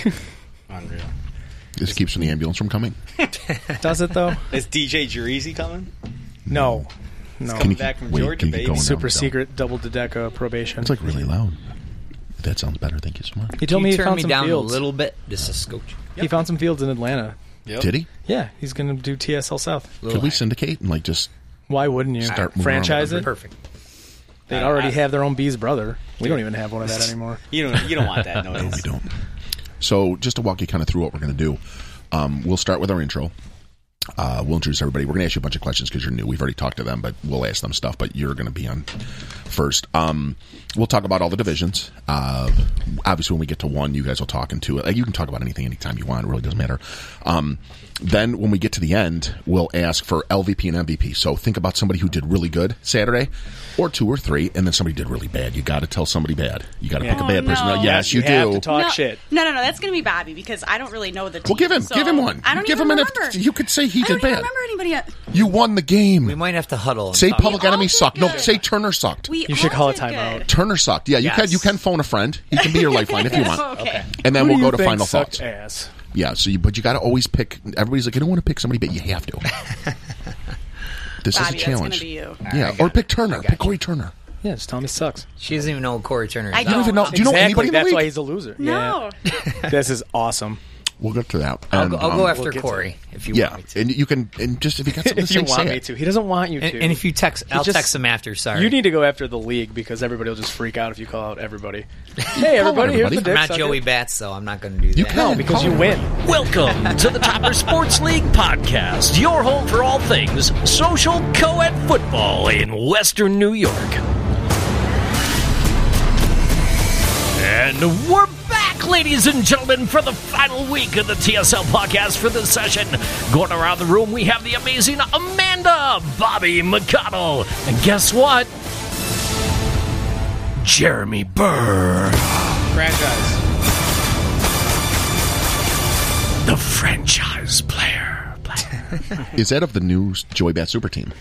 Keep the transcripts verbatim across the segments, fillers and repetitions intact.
Unreal. This keeps the ambulance from coming. Does it, though? Is D J Jerezi coming? No. No. Coming back from wait, Georgia, baby. Super secret double Dodeca probation. It's like really loud. That sounds better. Thank you so much. He told Can me you he turn found me some down fields. a little bit, just a scooch. He found some fields in Atlanta. Yep. Did he? Yeah, he's going to do T S L South. Could we syndicate and like just Why wouldn't you? Start moving franchise around. it? Perfect. They'd I- already I- have their own Bee's brother. We don't even have one of that anymore. You don't. You don't want that noise. No, we don't. So just to walk you kind of through what we're going to do, um, we'll start with our intro. Uh, we'll introduce everybody. We're going to ask you a bunch of questions because you're new. We've already talked to them, but we'll ask them stuff. But you're going to be on first. Um, we'll talk about all the divisions. Uh, obviously, when we get to one, you guys will talk into it. Like, you can talk about anything anytime you want. It really doesn't matter. Um, then when we get to the end, we'll ask for L V P and M V P. So think about somebody who did really good Saturday, or two or three, and then somebody did really bad. You got to tell somebody bad. You got to Yeah. pick a bad Oh, person. no. Yes, Yes, you, you have do. to talk no, shit. No, no, no. That's going to be Bobby because I don't really know the team. Well, give him, so give him one. I don't give even him an. remember. You could say he I don't did even bad. remember anybody yet. You won the game. We might have to huddle. And Say talk. Public We all Enemy did sucked. No, good. say Turner sucked. We You should all call a did timeout. good. Turner sucked. Yeah, you Yes. can. You can phone a friend. He can be your lifeline if you want. Okay. And then Who we'll do go you to think final sucked thoughts. ass? Yeah. So, you, but you got to always pick. Everybody's like, I don't want to pick somebody, but you have to. This Bobby, is a that's challenge. gonna be you. Yeah, or pick Turner. Pick Corey Turner. Yeah, just tell him he sucks. She doesn't even know who Corey Turner is. I You don't even know. Do you know exactly. anybody in the That's league? why he's a loser. No. Yeah. This is awesome. We'll get to that. I'll, And, go, I'll um, go after we'll get to Corey if you Yeah, want me to. and you can. And just if you got something If to you say, want say me it. to. He doesn't want you to. And, and if you text, I'll just- text him after. Sorry, You need to go after the league because everybody will just freak out if you call out everybody. Hey, everybody, here's everybody. the I'm dick not sucker. Joey Bats, though. I'm not going to do that. You can. No, because you win. Welcome to the Topper Sports League podcast, your home for all things social co-ed football in Western New York. And we're back, ladies and gentlemen, for the final week of the T S L podcast for this session. Going around the room, we have the amazing Amanda Bobby McConnell. And guess what? Jeremy Burr, Franchise. the franchise player. player. Is that of the new Joey Bat Super Team?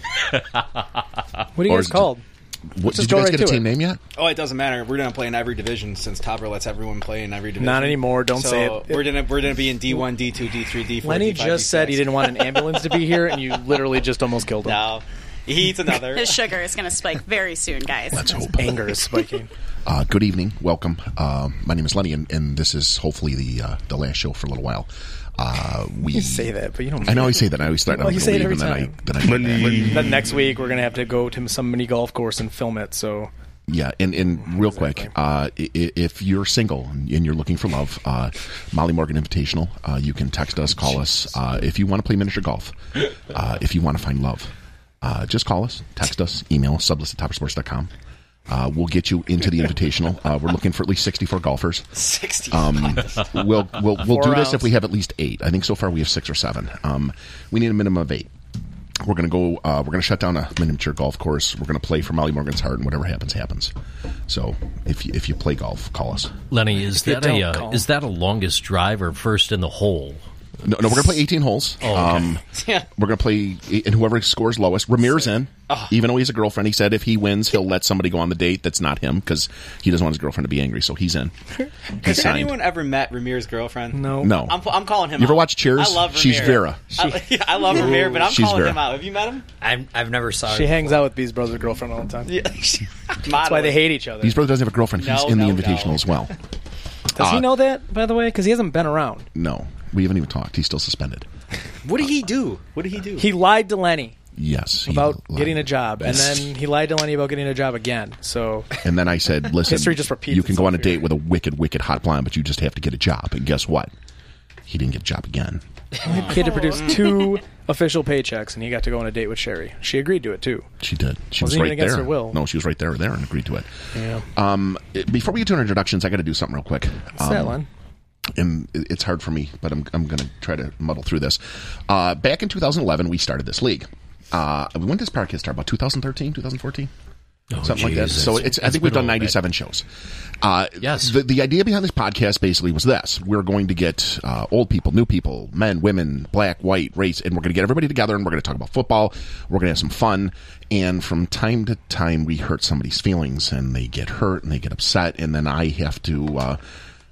What are you Or guys is it- called? What, just did you go guys right get a to team it. name yet? Oh, it doesn't matter. We're gonna play in every division since Topper lets everyone play in every division. Not anymore. Don't so say it. We're gonna we're gonna be in D one, D two, D three, D four. Lenny D five, just D said he six. didn't want an ambulance to be here, and you literally just almost killed him. No, he eats another. His sugar is going to spike very soon, guys. Let's hope. Anger is spiking. Uh, good evening, welcome. Uh, my name is Lenny, and, and this is hopefully the uh, the last show for a little while. Uh, we You say that, but you don't. I know I say that. I always start. Well, I'm you gonna say it leave, every and then time. I then I do that. Then next week we're gonna have to go to some mini golf course and film it. So Yeah, and, and real quick, uh, i- i- if you're single and you're looking for love, uh, Molly Morgan Invitational, uh, you can text us, call us. Uh, if you want to play miniature golf, uh, if you want to find love, uh, just call us, text us, email us, sublist at topper sports dot com. Uh, we'll get you into the Invitational. Uh, we're looking for at least sixty-four golfers. Sixty. Um, we'll we'll, we'll Four do this rounds. if we have at least eight. I think so far we have six or seven. Um, we need a minimum of eight. We're gonna go. Uh, we're gonna shut down a miniature golf course. We're gonna play for Molly Morgan's heart, and whatever happens, happens. So if you, if you play golf, call us. Lenny, is you that a don't uh, call. is that a longest drive or first in the hole? No, no, we're gonna play eighteen holes. Oh, okay. um, Yeah. we're gonna play, and whoever scores lowest. Ramir's in, even though he's a girlfriend. He said if he wins, he'll let somebody go on the date that's not him because he doesn't want his girlfriend to be angry. So he's in. He's Has signed. anyone ever met Ramir's girlfriend? no, No, I'm, I'm calling him You ever out. watch Cheers? I love Ramir. She's Vera. I, yeah, I love Ramir, but I'm She's calling Vera. him out. Have you met him? I've, I've never saw her. she hangs out with Bee's brother's girlfriend all the time. Yeah. That's why they hate each other. His brother doesn't have a girlfriend. He's No, in the no, Invitational no. as well. Does Uh, he know that, by the way? Because he hasn't been around. No, we haven't even talked. He's still suspended. What did he do? What did he do? He lied to Lenny Yes, he about lied. getting a job, and then he lied to Lenny about getting a job again. So And then I said, "Listen, History just repeats you can go on a itself here. date with a wicked, wicked hot blonde, but you just have to get a job." And guess what? He didn't get a job again. he had to produce two official paychecks, and he got to go on a date with Sherry. She agreed to it too. She did. She was Wasn't even right against there. her will. No, she was right there, there, and agreed to it. Yeah. Um, before we get to our introductions, I got to do something real quick. What's Um, that, Len? and it's hard for me, but I'm I'm going to try to muddle through this. Uh, back in two thousand eleven, we started this league. Uh, when did this podcast start? About two thousand thirteen, two thousand fourteen? Oh, Something like that. geez, So it's- it's, I it's think we've been done a little bit. ninety-seven shows. Uh, Yes. The, the idea behind this podcast basically was this. We're going to get uh, old people, new people, men, women, black, white, race, and we're going to get everybody together and we're going to talk about football. We're going to have some fun. And from time to time, we hurt somebody's feelings and they get hurt and they get upset. And then I have to uh,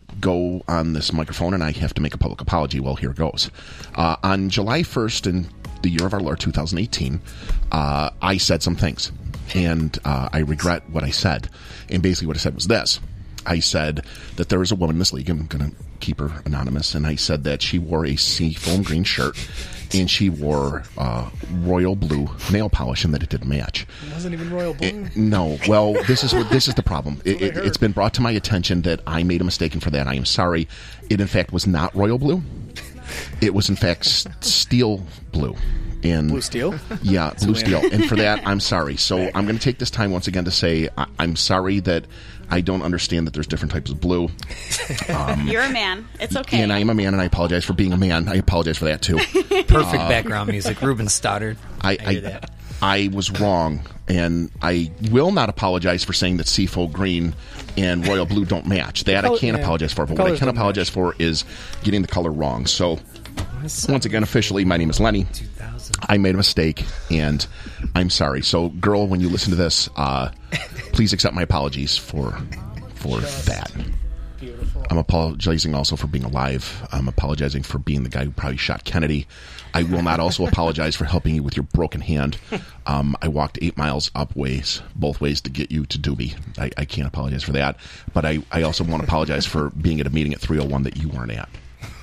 go on this microphone and I have to make a public apology. Well, here goes. Uh, on July first in the year of our Lord two thousand eighteen, uh, I said some things. And uh, I regret what I said. And basically what I said was this. I said that there is a woman in this league, I'm going to keep her anonymous, and I said that she wore a seafoam green shirt and she wore uh, royal blue nail polish and that it didn't match. It wasn't even royal blue. It, no. Well, this is what this is the problem. It, it, it's been brought to my attention that I made a mistake, and for that I am sorry. It, in fact, was not royal blue. It was, in fact, s- steel blue. And, Blue steel? Yeah, blue steel. And for that, I'm sorry. So I'm going to take this time once again to say I- I'm sorry that I don't understand that there's different types of blue. Um, You're a man. It's okay. And I am a man, and I apologize for being a man. I apologize for that, too. Perfect background music. Ruben Stoddard. I, I hear I, that. I was wrong, and I will not apologize for saying that Seafoam green and royal blue don't match. That I Color- can't yeah. apologize for, but what I Colors can don't apologize for is getting the color wrong. So, once again, officially, my name is Lenny. I made a mistake, and I'm sorry. So, girl, when you listen to this, uh, please accept my apologies for for that. Beautiful. I'm apologizing also for being alive. I'm apologizing for being the guy who probably shot Kennedy. I will not also apologize for helping you with your broken hand. Um, I walked eight miles up ways, both ways, to get you to Doobie. I, I can't apologize for that. But I, I also want to apologize for being at a meeting at three oh one that you weren't at.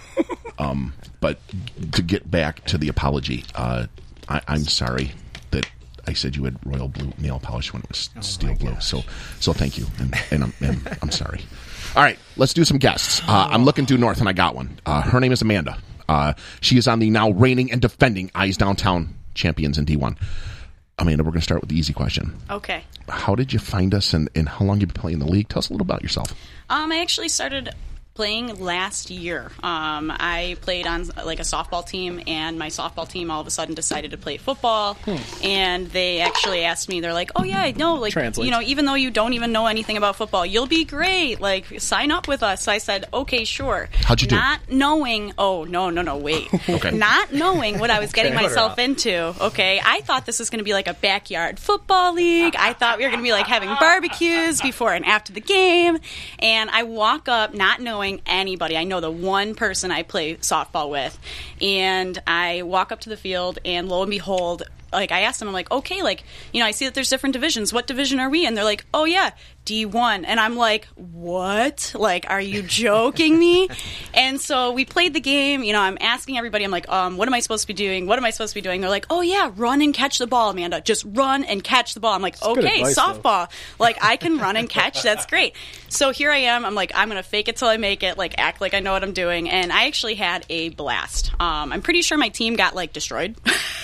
Um, but to get back to the apology, uh, I, I'm sorry that I said you had royal blue nail polish when it was Oh steel blue. So, so thank you, and, and, I'm, and I'm sorry. All right, let's do some guests. Uh, I'm looking due north, and I got one. Uh, her name is Amanda. Uh, she is on the now reigning and defending Eyes Downtown champions in D one. Amanda, we're going to start with the easy question. Okay. How did you find us, and, and how long you been playing the league? Tell us a little about yourself. Um, I actually started playing last year. Um, I played on like a softball team, and my softball team all of a sudden decided to play football. Hmm. And they actually asked me, they're like, "Oh yeah, no, like Translate. you know, even though you don't even know anything about football, you'll be great. Like sign up with us." So I said, "Okay, sure." How'd you do? Not knowing. Oh no, no, no, wait. Okay. Not knowing what I was getting Okay. myself into. Okay, I thought this was going to be like a backyard football league. I thought we were going to be like having barbecues before and after the game. And I walk up not knowing anybody. I know the one person I play softball with, and I walk up to the field, and lo and behold, like I asked them, I'm like, okay, like, you know, I see that there's different divisions. What division are we in? They're like, oh yeah, D one. And I'm like, what? Like, are you joking me? And so we played the game. You know, I'm asking everybody, I'm like, um, what am I supposed to be doing? What am I supposed to be doing? They're like, oh yeah, run and catch the ball, Amanda. Just run and catch the ball. I'm like, good okay, advice, though. softball. Like, I can run and catch. That's great. So here I am. I'm like, I'm going to fake it till I make it, like act like I know what I'm doing. And I actually had a blast. Um, I'm pretty sure my team got like destroyed.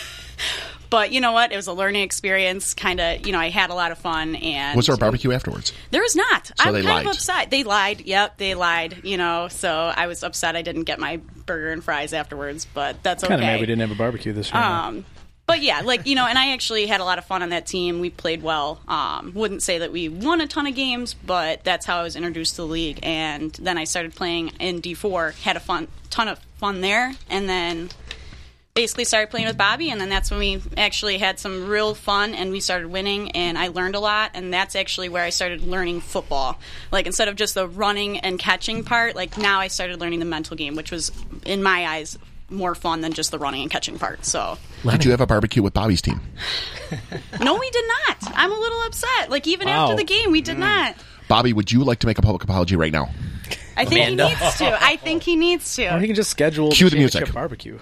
But you know what? It was a learning experience. Kind of, you know, I had a lot of fun. And Was there a barbecue afterwards? There was not. So I'm they kind lied. of upset. They lied. Yep, they lied. You know, so I was upset I didn't get my burger and fries afterwards. But that's okay. Kind of mad we didn't have a barbecue this year. Um, but yeah, like, you know, and I actually had a lot of fun on that team. We played well. Um, wouldn't say that we won a ton of games, but that's how I was introduced to the league. And then I started playing in D four, had a fun, ton of fun there, and then basically started playing with Bobby, and then that's when we actually had some real fun, and we started winning, and I learned a lot, and that's actually where I started learning football. Like, instead of just the running and catching part, like, now I started learning the mental game, which was, in my eyes, more fun than just the running and catching part. So, Did you have a barbecue with Bobby's team? no, we did not. I'm a little upset. Like, even Wow. after the game, we did not. Bobby, would you like to make a public apology right now? I think Amanda. he needs to. I think he needs Or he to. can just schedule Cue the championship music. barbecue.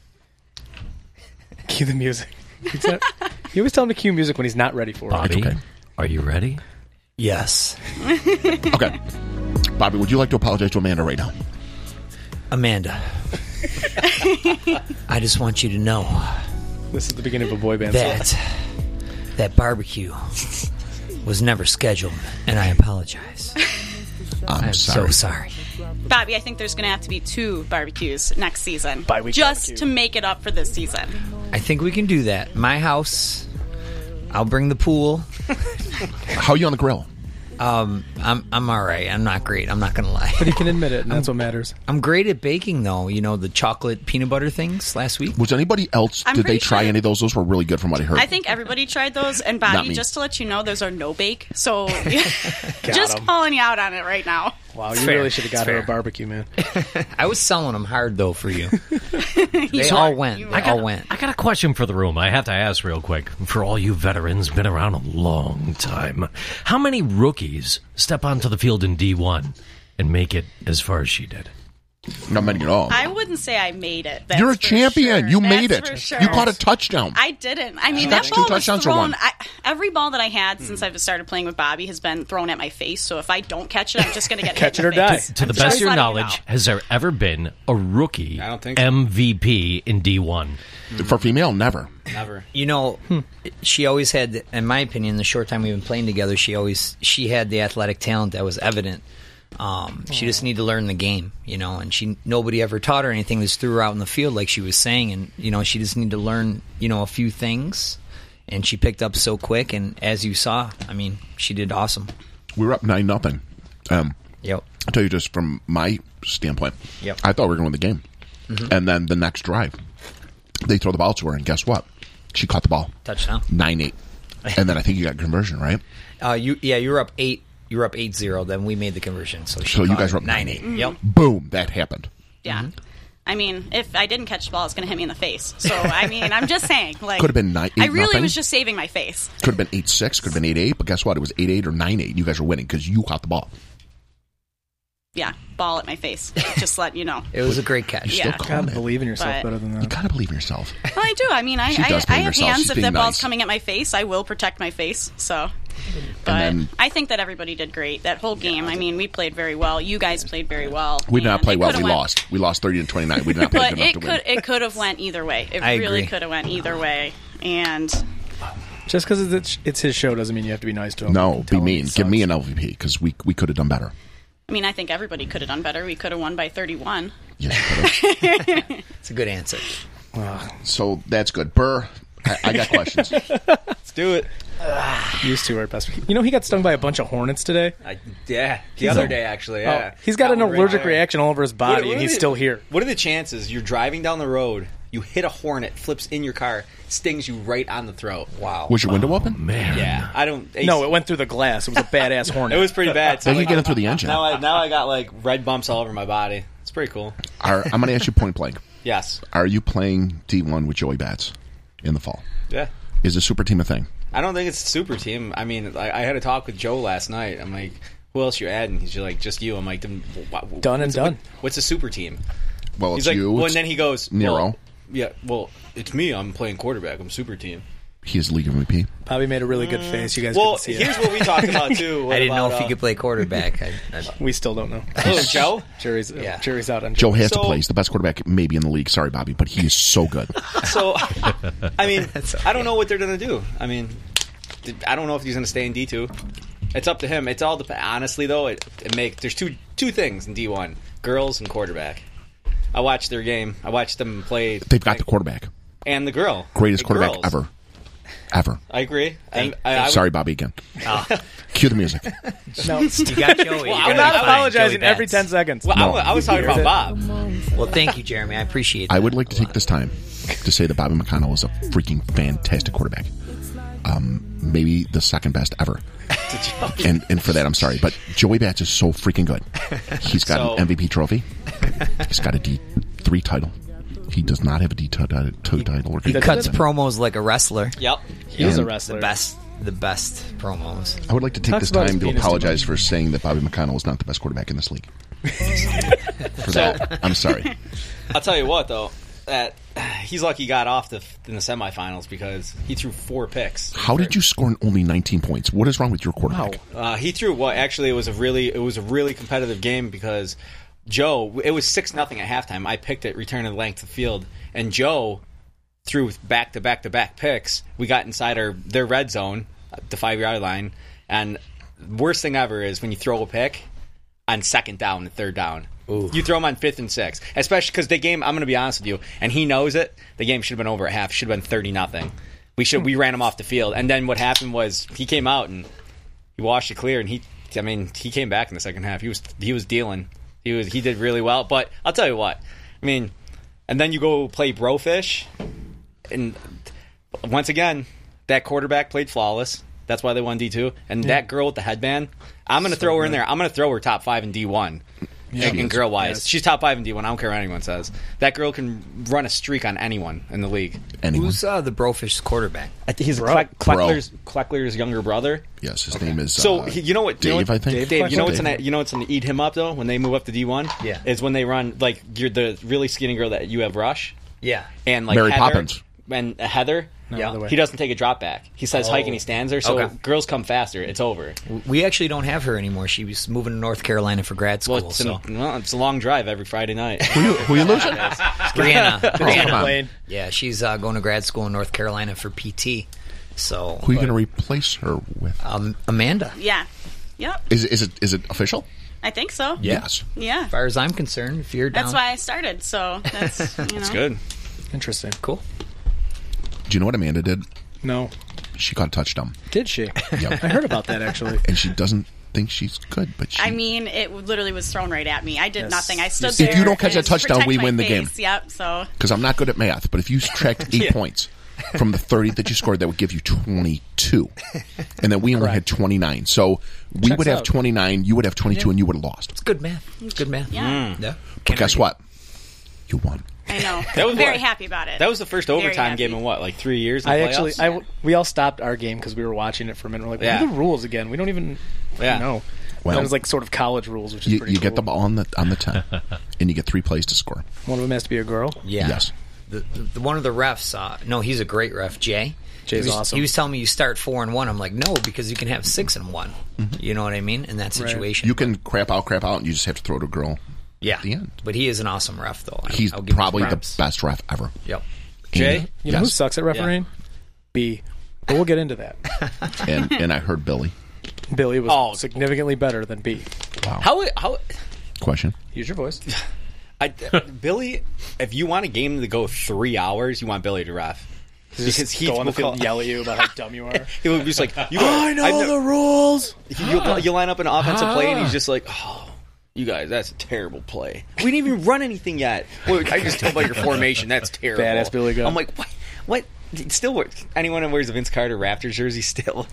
Cue the music. He's not- you always tell him to cue music when he's not ready for it. Bobby, okay. are you ready? Yes. Okay. Bobby, would you like to apologize to Amanda right now? Amanda. I just want you to know This is the beginning of a boy band song. that that barbecue was never scheduled, and I apologize. I'm, I'm sorry. so sorry. Bobby, I think there's going to have to be two barbecues next season. Bi-week just barbecue. to make it up for this season. I think we can do that. My house, I'll bring the pool. How are you on the grill? Um, I'm I'm all right. I'm not great. I'm not gonna lie. But he can admit it, and that's what matters. I'm great at baking, though. You know, the chocolate peanut butter things last week. Was anybody else, I'm did they pretty try sure- any of those? Those were really good from what I heard. I think everybody tried those, and Not Bobby, me. just to let you know, those are no bake. So just him. calling you out on it right now. Wow, you Fair. really should have got It's her a fair. barbecue, man. I was selling them hard though for you. They all went. They I got, all went. I got a question for the room. I have to ask real quick. For all you veterans, been around a long time. How many rookies step onto the field in D one and make it as far as she did? Not many at all. I wouldn't say I made it. That's You're a for champion. sure. You That's made it. for sure. You caught a touchdown. I didn't. I mean, That's that two ball was touchdowns or thrown. one? I, every ball that I had since I've started playing with Bobby has been thrown at my face. So if I don't catch it, I'm just going to get Catch hit it in the or die. face. To the I'm best just of your letting you knowledge, know. has there ever been a rookie I don't think so. M V P in D one? For female, never. Never. You know, she always had, in my opinion, the short time we've been playing together, she always she had the athletic talent that was evident. Um, she just needed to learn the game, you know, and she nobody ever taught her anything. Just threw her out in the field, like she was saying, and you know, she just needed to learn, you know, a few things, and she picked up so quick. And as you saw, I mean, she did awesome. We were up nine nothing. Um, Yep. I'll tell you just from my standpoint. Yep. I thought we were going to win the game, and then the next drive, they throw the ball to her, and guess what? She caught the ball Touchdown. nine eight, and then I think you got conversion, right? Uh, you yeah, you were up eight. You were up eight zero. Then we made the conversion. So she So you caught guys it were up nine nine eight. Mm-hmm. Yep. Boom, that happened. Yeah. I mean, if I didn't catch the ball, it's going to hit me in the face. So, I mean, I'm just saying. Like, Could have been nine- I eight really nothing. was just saving my face. Could have been eight six, could have been eight eight, but guess what? It was eight eight or nine eight. You guys were winning because you caught the ball. Yeah, ball at my face. Just let you know. It was a great catch. You still Yeah. called Gotta it. believe in yourself But- better than You that. gotta believe in yourself. Well, I do. I mean, I, She I, does I believe have herself. hands. She's If being that ball's nice. coming at my face, I will protect my face. So, but then- I think that everybody did great. That whole game, I mean, we played very well. You guys played very well. We did not and play it well. coulda We went- lost. We lost thirty to twenty nine. We did not play But good enough it to could win. it could have went either way. It I really agree. could have went either way. And Just because it's, it's his show doesn't mean you have to be nice to him. No, and be tell him mean. he Give me sucks. an L V P because we we could have done better. I mean, I think everybody could have done better. We could have won by thirty-one. Yes, you could have. It's a good answer. So that's good. Burr, I, I got questions. Let's do it. Used to our best. You know, he got stung by a bunch of hornets today. I, yeah, the He's other a- day actually. Yeah, Oh, he's got an one right allergic there. reaction all over his body, What- what and are he's the- still here. What are the chances you're driving down the road, you hit a hornet, flips in your car, stings you right on the throat? Wow. Was your window open? Man. Yeah, I don't. No, it went through the glass. It was a badass hornet. It was pretty bad. So They like, could get it through the engine. now I now I got like red bumps all over my body. It's pretty cool. Are, I'm going to ask you point blank. Yes. Are you playing D one with Joey Bats in the fall? Yeah. Is a super team a thing? I don't think it's a super team. I mean, I, I had a talk with Joe last night. I'm like, who else you adding? He's like, just you. I'm like, then, what, Done and what's, done. What, what's a super team? Well, He's it's like, you. well, it's and then he goes, Nero. well, yeah, well, it's me. I'm playing quarterback. I'm super team. He is league M V P. Bobby made a really good face. You guys Well, couldn't see here's it. what we talked about too. What I didn't know about, if he uh, could play quarterback. I, I, We still don't know. Oh, Joe? Jury's, Yeah. jury's out on Joe has So- to play. He's the best quarterback maybe in the league. Sorry, Bobby, but he is so good. So, I mean, I don't know what they're going to do. I mean, I don't know if he's going to stay in D two. It's up to him. It's all dep- honestly though. It, it make there's two two things in D one: girls and quarterback. I watched their game. I watched them play. They've got the quarterback. and the girl, Greatest the quarterback girls. ever. Ever. I agree. Thank- I, I, I, Sorry, Bobby, again. Cue the music. No, you got Joey. Well, You're I'm I'm gonna not be fine. apologizing Joey every Bats. ten seconds. Well, I, wa- I was talking about Bob. Well, thank you, Jeremy. I appreciate that. I would like to take this time to say that Bobby McConnell is a freaking fantastic quarterback. Um, maybe the second best ever. And and for that, I'm sorry, but Joey Bats is so freaking good. He's got So- an M V P trophy. He's got a D three title. He does not have a D two title. Or He D cuts seven. promos like a wrestler. Yep. He's a And- wrestler. The best, the best promos. I would like to take Talks this about his time to penis too apologize much. for saying that Bobby McConnell is not the best quarterback in this league. For that, I'm sorry. I'll tell you what though, that he's lucky he got off the in the semifinals because he threw four picks. How did you score only nineteen points? What is wrong with your quarterback? Uh, he threw what? Actually, it was a really it was a really competitive game because Joe. It was six nothing at halftime. I picked it, returning the length of the field, and Joe threw back to back to back picks. We got inside our their red zone, the five yard line, and worst thing ever is when you throw a pick on second down and third down. Ooh. You throw him on fifth and sixth, especially because the game. I'm going to be honest with you, and he knows it. The game should have been over at half. Should have been thirty nothing. We should we ran him off the field, and then what happened was he came out and he washed it clear, and he. I mean, he came back in the second half. He was he was dealing. He was he did really well. But I'll tell you what. I mean, and then you go play Brofish, and once again, that quarterback played flawless. That's why they won D two. And that girl with the headband, I'm going to throw her in there. I'm going to throw her top five in D one. Yeah. And girl wise, Yes. she's top five in D one. I don't care what anyone says. That girl can run a streak on anyone in the league. Anyone? Who's uh, the Brofish quarterback? I think he's Bro. Cle- Kleckler's, Kleckler's younger brother. Yes, his name is. So uh, he, you know what? Dave, you know what, I think. Dave, Dave you know what's Dave. gonna you know what's gonna eat him up though when they move up to D one? Yeah. is when they run like you're the really skinny girl that you have rush Yeah. and like Mary Heather, Poppins. and uh, Heather. No, Yeah. other way. He doesn't take a drop back. He says hike and he stands there. So Okay. girls come faster. It's over. We actually don't have her anymore. She was moving to North Carolina for grad school. Well, it's, so. an, well, it's a long drive every Friday night. Who you, who you losing? Brianna. Come Brianna. on. Playing. Yeah, she's uh, going to grad school in North Carolina for P T. So Who are you going to replace her with? um, Amanda. Yeah. Yep. Is, is, it, is it official? I think so. Yes. Yeah. As far as I'm concerned, if you're down, That's why I started. So that's you know. It's good. Interesting. cool. Do you know what Amanda did? No. She caught a touchdown. Did she? Yep. I heard about that, actually. And she doesn't think she's good, but she. I mean, it literally was thrown right at me. I did Yes. nothing. I stood If there. you don't catch and that touchdown, protect we my win the face. game. Yep. So Because I'm not good at math, but if you subtract eight points from the thirty that you scored, that would give you twenty-two. And then we only had twenty-nine. So we Checks would have out. twenty-nine, you would have twenty-two, and you would have lost. It's good math. It's good math. Yeah. Yeah. But guess what? You won. I know. That was I'm very what- happy about it. That was the first Very overtime happy. game in what, like three years? In I the actually, playoffs? I, we all stopped our game because we were watching it for a minute. We're like, what Yeah. are the rules again? We don't even Yeah. know. Well, Well, it was like sort of college rules, which is You, pretty you cool. get the ball on the on the ten, and you get three plays to score. One of them has to be a girl. Yeah. Yes. The, the, the one of the refs. Uh, no, he's a great ref, Jay. Jay's he was, awesome. He was telling me you start four and one. I'm like, no, because you can have six and one. You know what I mean? In that situation, You can crap out, crap out, and you just have to throw to a girl. yeah. at the end. But he is an awesome ref, though. I- He's I'll give him probably the props. best ref ever. Yep. Jay? And- You know who yes. sucks at refereeing? B. But we'll get into that. and and I heard Billy. Billy was Oh. significantly better than B. Wow. How how Question. Use your voice. I, Billy? If you want a game to go three hours, you want Billy to ref because he go on the will field and call- yell at you about how dumb you are. He would be just like, you I know the rules. You, you line up an offensive play, and he's just like, oh, you guys, that's a terrible play. We didn't even run anything yet. Well, I just told about your formation. That's terrible. Badass Billy Gunn. I'm like, what? What? It still works. Anyone that wears a Vince Carter Raptors jersey still.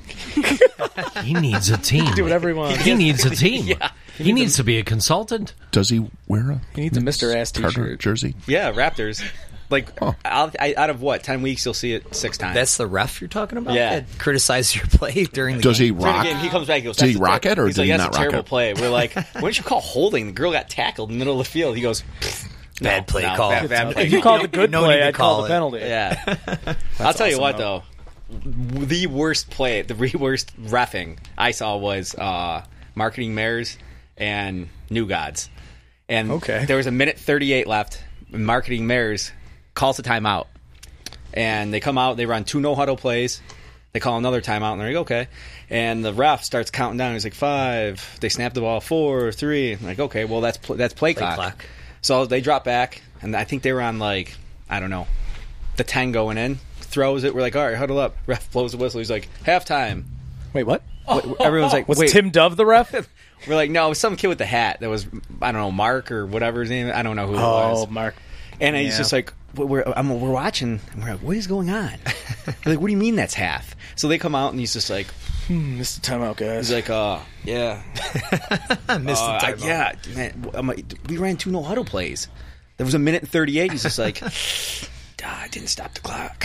He needs a team. Do whatever he wants. He needs a team. Yeah. He needs to be a consultant. Does he wear a? He needs a Mister Ass Carter t-shirt. jersey? Yeah, Raptors. Like, Oh. I'll, I, out of what, ten weeks, you'll see it six times. That's the ref you're talking about? Yeah. That criticizes your play during the Does game? he During rock? the game, he comes back. He goes, Did he "That's a rock ter-" it, or he's did like, he "That's not a rock terrible it?" play." We're like, "Why didn't you call holding?" The girl got tackled in the middle of the field. He goes, no, Bad play no, call. Bad, bad play If you call. called the good no need play, to I'd call call the it. penalty. Yeah. I'll tell you awesome, what, though. though. The worst play, the re- worst reffing I saw was uh, Marketing Mares and New Gods. And Okay. there was a minute thirty-eight left. And Marketing Mares calls a timeout. And they come out, they run two no-huddle plays. They call another timeout, and they're like, okay. And the ref starts counting down. He's like, five. They snap the ball, four, three. I'm like, okay, well, that's pl- that's play, Play clock. clock. So they drop back, and I think they were on, like, I don't know, the ten going in. Throws it. We're like, all right, huddle up. Ref blows the whistle. He's like, halftime. Wait, what? Everyone's like, Was wait. Tim Dove the ref? We're like, no, it was some kid with the hat that was, I don't know, Mark or whatever his name. I don't know who it Oh, was. Mark. And he's Yeah. just like, we're I'm, we're watching. And we're like, what is going on? We're like, what do you mean that's half? So they come out, and he's just like, Hmm, Mister Timeout, guys. he's like, uh, yeah, Missed uh, the I- timeout. yeah. Man, I'm like, we ran two no huddle plays. There was a minute and thirty-eight. He's just like, "Ah, I didn't stop the clock.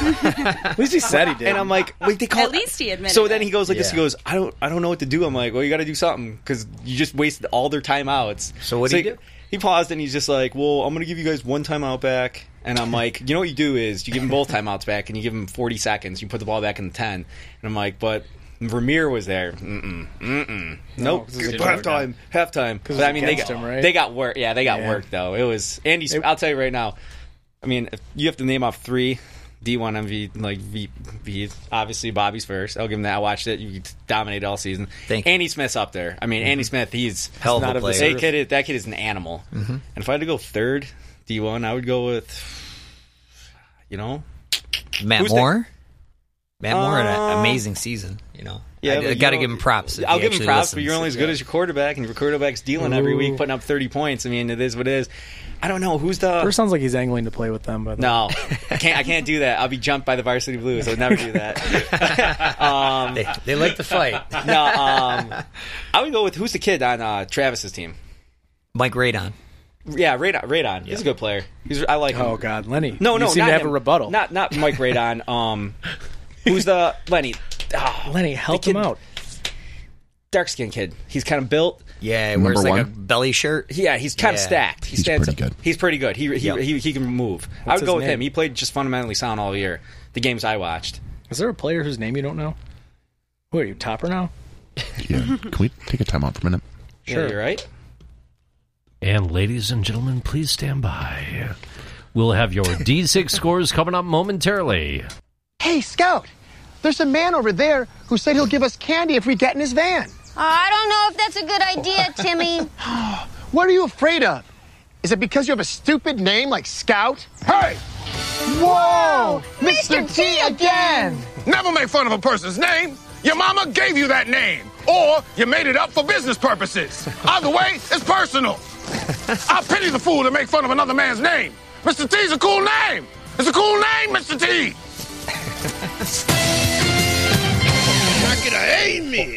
At least he said he did. And I'm like, wait, they call At least he admitted So then it. he goes like this. He Yeah. goes, I don't, I don't know what to do. I'm like, well, you got to do something because you just wasted all their timeouts. So what'd he do? He paused and he's just like, well, I'm going to give you guys one timeout back. And I'm like, you know what you do is you give them both timeouts back and you give them forty seconds. You put the ball back in the ten. And I'm like, but Vermeer was there. Mm-mm. Mm-mm. Nope. 'cause it's Halftime. Halftime. But it's I mean, they against got, him, right? they got work. Yeah, they got Yeah. work, though. It was Andy. It- I'll tell you right now. I mean, if you have to name off three D one M V, like V, V. Obviously, Bobby's first. I'll give him that. I watched it. You dominated all season. Thank you. Andy Smith's up there. I mean, Andy Smith. He's Hell of not a of this player. that kid. Is, that kid is an animal. Mm-hmm. And if I had to go third D one, I would go with, you know, Matt Who's the- Moore? Matt Moore had Uh, an amazing season. You know, Yeah, I, but I you got to don't- give him props. if I'll he give him actually props, but listens. you're only as good as your quarterback, and your quarterback's dealing every week, putting up thirty points. I mean, it is what it is. I don't know who's the. First sounds like he's angling to play with them, but No, I can't. I can't do that. I'll be jumped by the Varsity Blues. I would never do that. um, They, they like to fight. no, um, I would go with who's the kid on uh, Travis's team. Mike Radon. Yeah, Radon. Radon. He's a good player. He's. I like him. oh god, Lenny. No, no, you seem not to have him. a rebuttal. Not not Mike Radon. Um, who's the Lenny? Oh, Lenny, help the kid- him out. Dark skinned kid. He's kind of built. Yeah, he wears Number like a one? belly shirt. Yeah, he's kind of Yeah. stacked. He He's stands pretty good. He's pretty good. He he, Yep. he he can move. I What's would go his with name? him. He played just fundamentally sound all year. The games I watched. Is there a player whose name you don't know? Who are you, Topper now? Yeah. Can we take a time out for a minute? Sure, you're right. And ladies and gentlemen, please stand by. We'll have your D six scores coming up momentarily. Hey, Scout, there's a man over there who said he'll give us candy if we get in his van. I don't know if that's a good idea, Timmy. What are you afraid of? Is it because you have a stupid name like Scout? Hey! Whoa! Mister T again! Never make fun of a person's name. Your mama gave you that name. Or you made it up for business purposes. Either way, it's personal. I pity the fool that make fun of another man's name. Mister T's a cool name. It's a cool name, Mister T. You're gonna hate me.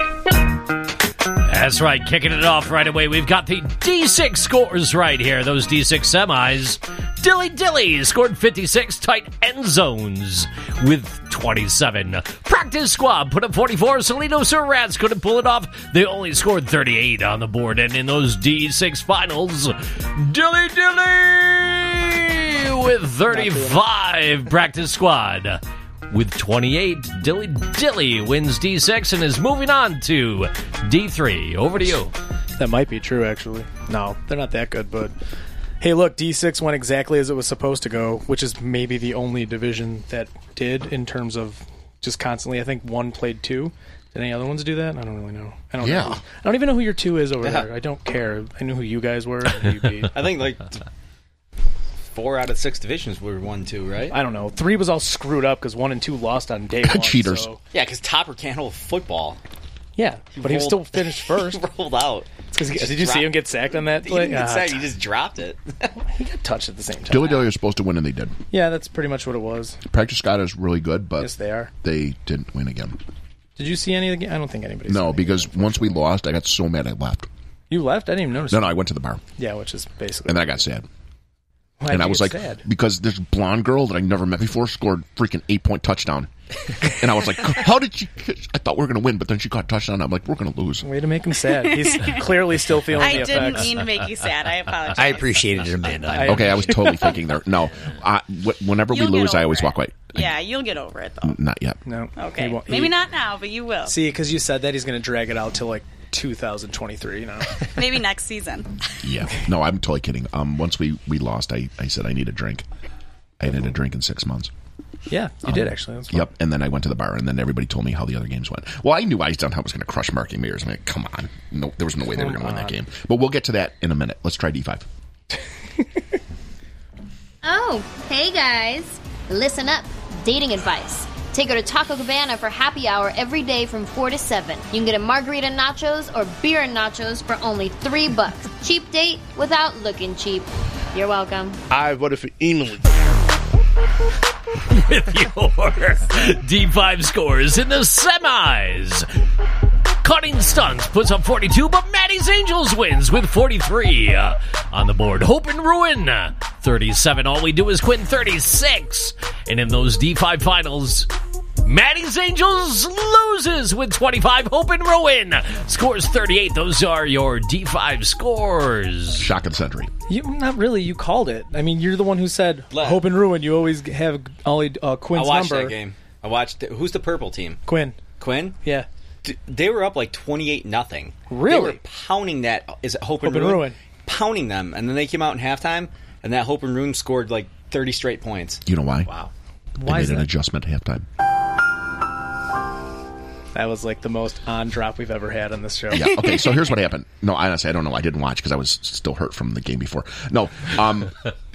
That's right, kicking it off right away. We've got the D six scores right here. Those D six semis. Dilly Dilly scored fifty-six tight end zones with twenty-seven. Practice Squad put up forty-four. Salinos Rats couldn't pull it off. They only scored thirty-eight on the board. And in those D six finals, Dilly Dilly with thirty-five. Practice Squad with twenty-eight. Dilly Dilly wins D six and is moving on to D three. Over to you. That might be true, actually. No, they're not that good, but hey, look, D six went exactly as it was supposed to go, which is maybe the only division that did in terms of just constantly. I think one played two. Did any other ones do that? I don't really know. I don't Yeah. know. I don't even know who your two is over Yeah. there. I don't care. I knew who you guys were and who you beat. I think like four out of six divisions were one, two, right? I don't know. Three was all screwed up because one and two lost on day one. Cheaters. So, Yeah, because Topper can't hold football. yeah, but he rolled- still finished first. He rolled out. 'Cause he- Just did you see dropped- him get sacked on that He play? didn't get Ah, sacked, he just dropped it. he got touched at the same time. Dilly Dilly was supposed to win, and they did. Yeah, that's pretty much what it was. Practice Squad is really good, but Yes, they are. they didn't win again. Did you see any of the game? I don't think anybody saw No, any because of the game. once we lost, I got so mad I left. You left? I didn't even notice. No, no, I went to the bar, Yeah, which is basically. and then I got sad. Why'd and I you was get like, sad? because this blonde girl that I never met before scored freaking eight point touchdown, and I was like, how did she? I thought we were going to win, but then she caught a touchdown. I'm like, we're going to lose. Way to make him sad. He's clearly still feeling I the didn't effects. mean to make you sad. I apologize. I appreciated it, Amanda. I- Okay, I was totally thinking there. No, I, wh- whenever You'll we get lose, I over always it. walk away. Yeah, you'll get over it though. Not yet. No. Okay, He won't- maybe he- not now, but you will. See, because you said that he's going to drag it out till like two thousand twenty-three. You know. Maybe next season. Yeah. No, I'm totally kidding. Um, once we, we lost, I, I said I need a drink. I hadn't had a drink in six months. Yeah, you did actually. That's fun. Yep. And then I went to the bar, and then everybody told me how the other games went. Well, I knew Eisenhower was going to crush Marky Mears. I mean, come on. No, there was no way they were Come going to win that on. game. But we'll get to that in a minute. Let's try D five. Oh, hey guys. Listen up. Dating advice. Take her to Taco Cabana for happy hour every day from four to seven. You can get a margarita nachos or beer and nachos for only three bucks. Cheap date without looking cheap. You're welcome. I voted for Emily. With your D five scores in the semis. Cutting Stunts puts up forty-two, but Maddie's Angels wins with forty-three. Uh, on the board, Hope and Ruin, thirty-seven. All We Do Is Quit, thirty-six. And in those D five finals, Maddie's Angels loses with twenty-five. Hope and Ruin scores thirty-eight. Those are your D five scores. Shock of the century. You not really. You called it. I mean, you're the one who said Le- hope and ruin. You always have Ollie uh, I Quinn's watched number. that game. I watched. The, who's the purple team? Quinn. Quinn. Yeah. D- They were up like twenty-eight nothing. Really? They were pounding that. Is it Hope, and, Hope and Ruin? Ruin. Pounding them, and then they came out in halftime, and that Hope and Ruin scored like thirty straight points. You know why? Wow. They Why made is an that? adjustment at halftime. That was like the most on drop we've ever had on this show. Yeah. Okay. So here's what happened. No, honestly, I don't know. I didn't watch because I was still hurt from the game before. No, um,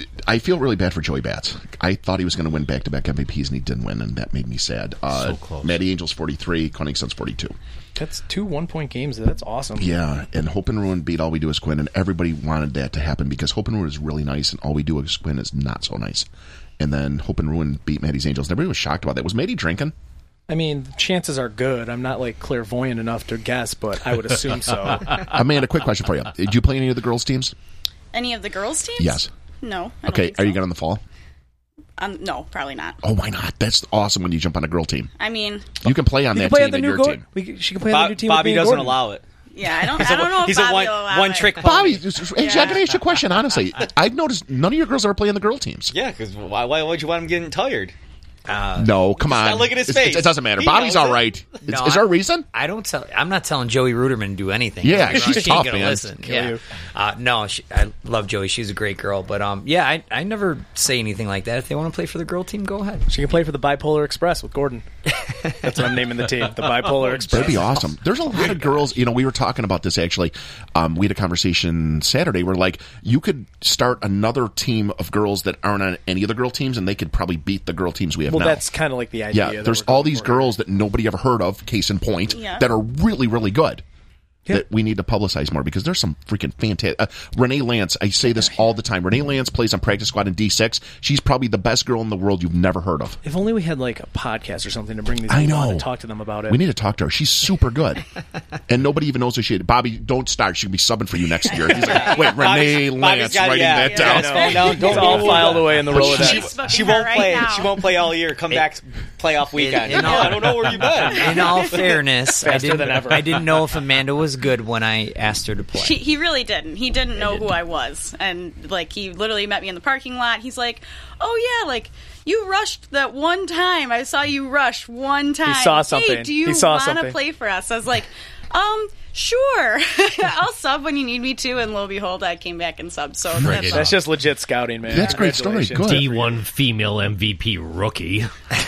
I feel really bad for Joey Bats. I thought he was going to win back-to-back M V Ps and he didn't win, and that made me sad. Uh, So close. Matty Angels forty-three, Koningson's forty-two. That's two one-point games. That's awesome. Yeah, and Hope and Ruin beat All We Do Is Quinn, and everybody wanted that to happen because Hope and Ruin is really nice, and All We Do Is Quinn is not so nice. And then Hope and Ruin beat Maddie's Angels, and everybody was shocked about that. Was Maddie drinking? I mean, chances are good. I'm not like clairvoyant enough to guess, but I would assume so. Amanda, quick question for you. Did you play any of the girls' teams? Any of the girls' teams? Yes. No. I don't Okay, think are you so. going in the fall? Um, no, probably not. Oh, why not? That's awesome when you jump on a girl team. I mean, You can play on You that can play team on the and new your Go- team. we, She can play on the Bob, new team. Bobby with me and doesn't Gordon. allow it. yeah, I don't. I don't know if He's Bobby a one, will allow one it. trick pony. Bobby, actually, I can ask you a question, honestly. I've noticed none of your girls ever play on the girl teams. Yeah, because why, why would you want him getting tired? No, come on. Now look at his It's- face. It doesn't matter. He Bobby's knows all it. right. It's, No, is there a I- reason? I don't tell. I'm not telling Joey Ruderman to do anything. Yeah, Don't get me she's wrong, tough, she ain't gonna man. Listen. Kill Yeah. you. Uh, no, she, I love Joey. She's a great girl. But um, yeah, I I never say anything like that. If they want to play for the girl team, go ahead. She can play for the Bipolar Express with Gordon. That's what I'm naming the team, the Bipolar Express. That'd be awesome. There's a lot of girls, you know, we were talking about this actually. Um, we had a conversation Saturday where, like, you could start another team of girls that aren't on any of the girl teams and they could probably beat the girl teams we have Well, now. that's kind of like the idea. Yeah, that there's we're all going these for. girls that nobody ever heard of, case in point, Yeah. that are really, really good. Yeah. That we need to publicize more because there's some freaking fantastic. Uh, Renee Lance, I say this all the time. Renee Lance plays on practice squad in D six. She's probably the best girl in the world you've never heard of. If only we had like a podcast or something to bring these I people on know. and talk to them about it. We need to talk to her. She's super good, and nobody even knows who she is. Bobby, don't start. She'll be subbing for you next year. He's like, wait, Renee Bobby's- Bobby's Lance, got- writing yeah, that yeah, down. yeah. No, it's don't all do filed that. away in the But Rolodex. She, Facebooking she her won't right play. now. She won't play all year. Come back playoff weekend. in No, all- I don't know where you've been. In all fairness, I Faster didn't. than ever. I didn't know if Amanda was good when I asked her to play. She, he really didn't. He didn't know who I was, and like he literally met me in the parking lot. He's like, "Oh yeah, like you rushed that one time. I saw you rush one time. saw something. Hey, do you He saw want to something. play for us?" I was like, "Um, sure. I'll sub when you need me to." And lo and behold, I came back and subbed. So that's, That's just legit scouting, man. That's a great story. Congratulations. Good. D one female M V P rookie.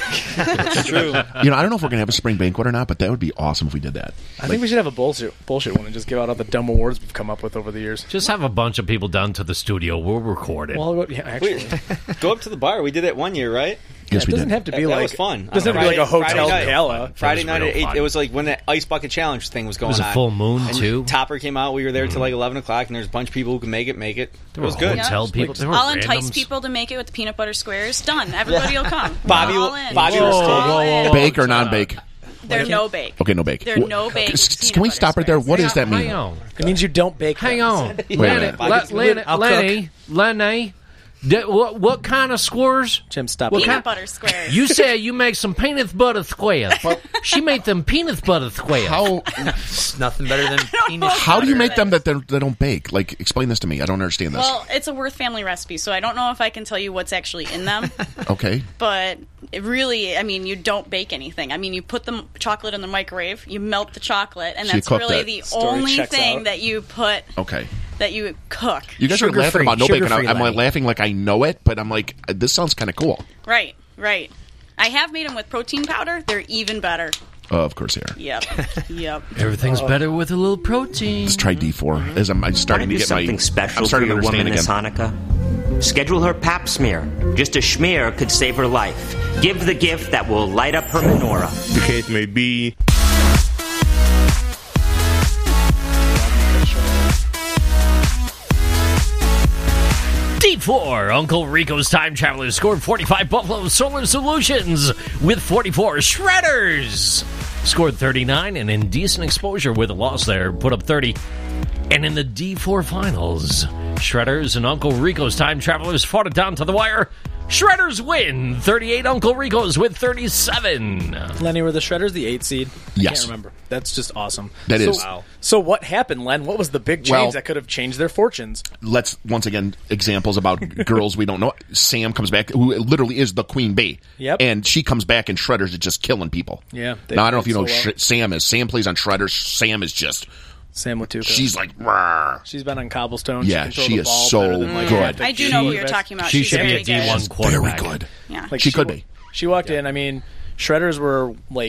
It's true. You know, I don't know if we're gonna have a spring banquet or not, but that would be awesome if we did that. I think we should have a bullshit bullshit one and just give out all the dumb awards we've come up with over the years. Just have a bunch of people down to the studio. We'll record it. Well, I'll go, yeah, actually, Wait, go up to the bar. We did it one year, right? Yes, it we doesn't did. have to be That, that like was fun. Doesn't have to be like a hotel Friday night. gala. Friday was night real at eight. fun. It was like when the ice bucket challenge thing was going was a on. full moon, And too? Topper came out. We were there till like eleven o'clock, and there's a bunch of people who could make it. Make it. It There was were good. hotel Yeah. people. There were I'll entice randoms. people to make it with the peanut butter squares. Done. Everybody will come. Bobby All will- in. Bobby will All stay. Whoa, whoa, in. whoa. Bake or non-bake? They're no bake. Okay, no bake. They're no bake. S- s- peanut Can we butter stop right there? squares. What does that mean? Hang on. It means you don't bake. Hang them. on. a Lenny, minute. Le- Lenny, I'll Lenny, Lenny, di- what, what kind of squares? Jim, stop. What it. Peanut kind- butter squares. You said you make some peanut butter squares. She made them peanut butter squares. How It's nothing better than peanut. how do you make them Butter. that they they don't bake? Like, explain this to me. I don't understand this. Well, it's a Worth family recipe, so I don't know if I can tell you what's actually in them. Okay. But it really, I mean, you don't bake anything. I mean, you put the chocolate in the microwave, you melt the chocolate, and So you that's cook really that. the Story only checks thing out. that you put Okay. that you cook. You guys are laughing Sugar-free- about no bacon. sugar-free, I'm like Lenny. laughing like I know it, but I'm like, this sounds kind of cool. Right, right. I have made them with protein powder. They're even better. Uh, of course they are. Yep, yep. Everything's better with a little protein. Let's try D four. As I'm, I'm starting Want to to do get my. something special I'm for starting to your woman understand this again. Hanukkah? Schedule her pap smear. Just a schmear could save her life. Give the gift that will light up her menorah. The case may be. D four, Uncle Rico's Time Travelers scored forty-five Buffalo Solar Solutions with forty-four Shredders. Scored thirty-nine, and Indecent Exposure with a loss there put up thirty. And in the D four finals, Shredders and Uncle Rico's Time Travelers fought it down to the wire. Shredders win thirty-eight, Uncle Rico's with thirty-seven. Lenny, were the Shredders the eight seed? I Yes. can't remember. That's just awesome. That so, is. Wow. So what happened, Len? What was the big change Well- that could have changed their fortunes? Let's once again examples about girls we don't know. Sam comes back, who literally is the queen bee. Yep. And she comes back and Shredders is just killing people. Yeah, they Now I don't know if you know played who so well. Sh- Sam is. Sam plays on Shredders. Sam is just. Sam Latuca. She's like. "Rawr." She's been on cobblestone. Yeah, she, can throw she the is ball so better than, like, good. half the I do know who G- you're talking about. She She's should be very a D one good. Very quarterback. good. Yeah. Like She could be. She walked in. I mean, Shredders were like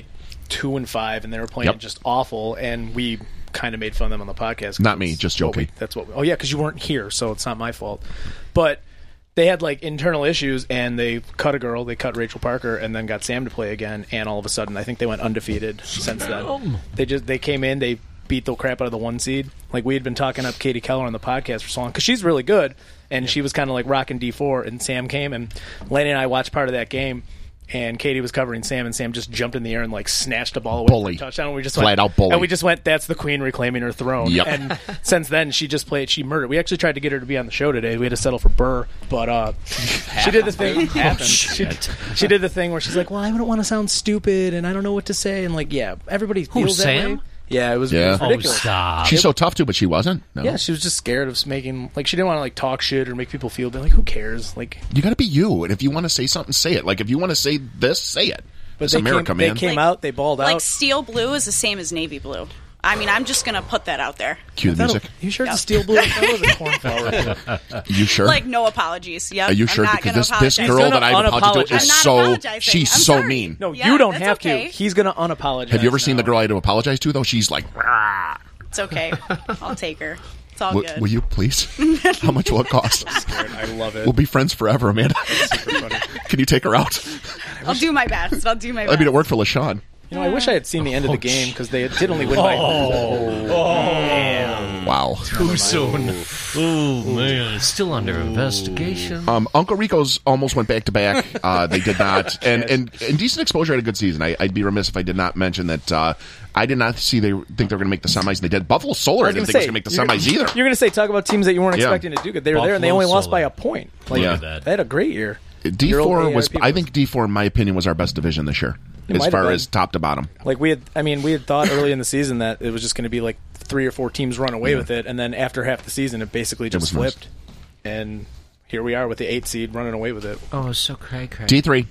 two and five, and they were playing Yep. just awful, and we kind of made fun of them on the podcast. Not me, just Well, Joki. we- that's what. We, oh yeah, because you weren't here, so it's not my fault. But they had like internal issues, and they cut a girl. They cut Rachel Parker, and then got Sam to play again. And all of a sudden, I think they went undefeated since then. They just they came in, they beat the crap out of the one seed. Like we had been talking up Katie Keller on the podcast for so long because she's really good, and she was kind of like rocking D four. And Sam came, and Lenny and I watched part of that game. And Katie was covering Sam, and Sam just jumped in the air and like snatched a ball away Bully. from a touchdown. And we just Flat went, out bully. And we just went, that's the queen reclaiming her throne. Yep. And since then, she just played, she murdered. We actually tried to get her to be on the show today. We had to settle for Burr, but uh, she did the thing. Oh, she, she did the thing where she's like, well, I don't want to sound stupid, and I don't know what to say. And like, yeah, everybody Who, feels that Sam? way. Yeah, it was, Yeah. it was Oh, ridiculous. stop. She's so tough too, but she wasn't. No. Yeah, she was just scared of making, like, she didn't want to like talk shit or make people feel bad. Like, who cares? Like, You got to be you, and if you want to say something, say it. Like if you want to say this, say it. but It's they America, came, man. They came Like- out, they balled Like out. steel blue is the same as navy blue. I mean, I'm just gonna put that out there. Cue the That'll- music. You sure it's a steel blue? That was a cornflower. You sure? Like no apologies. Yep. Are you sure? I'm not Because gonna this, this apologize. girl He's that gonna I've apologized to unapologize. is I'm not so apologizing. she's I'm so sorry. mean. No, Yeah, you don't that's have okay. to. He's going to unapologize. Have you ever seen now. the girl I had to apologize to though? She's like, It's okay. I'll take her. It's all will, good. will you please? How much will it cost? I love it. We'll be friends forever, Amanda. Can you take her out? I'll do my best. I'll do my best. I mean, it worked for LaShawn. You know, I wish I had seen the end of the game because they did only win by. Wow. Too soon. Oh, man. It's still under investigation. Um, Uncle Rico's almost went back to back. Uh, they did not, and, and and decent exposure had a good season. I, I'd be remiss if I did not mention that. Uh, I did not see they think they were going to make the semis, and they did. Buffalo Solar, I, was didn't gonna think was say, going to make the you're semis gonna- either. You're going to say talk about teams that you weren't Yeah. expecting to do good. They were there and they Buffalo only lost Solar. by a point. Like, Yeah. they had a great year. D Your four old was, A R P I think D four, in my opinion, was our best division this year, It as might have far been. as top to bottom. Like we had, I mean, we had thought early in the season that it was just going to be like three or four teams run away Yeah. with it, and then after half the season, it basically just was nice. flipped. And here we are with the eight seed running away with it. Oh, so cray cray. D three.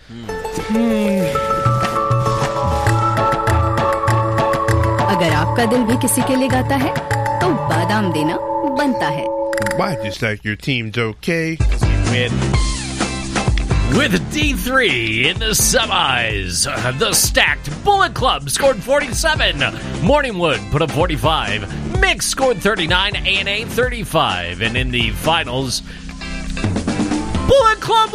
अगर आपका दिल भी किसी के लिए गाता है तो बादाम देना बनता है. Why, just like your team's okay. With D three in the semis, uh, the stacked Bullet Club scored forty-seven. Morningwood put up forty-five. Mix scored thirty-nine. A and A thirty-five. And in the finals, Bullet Club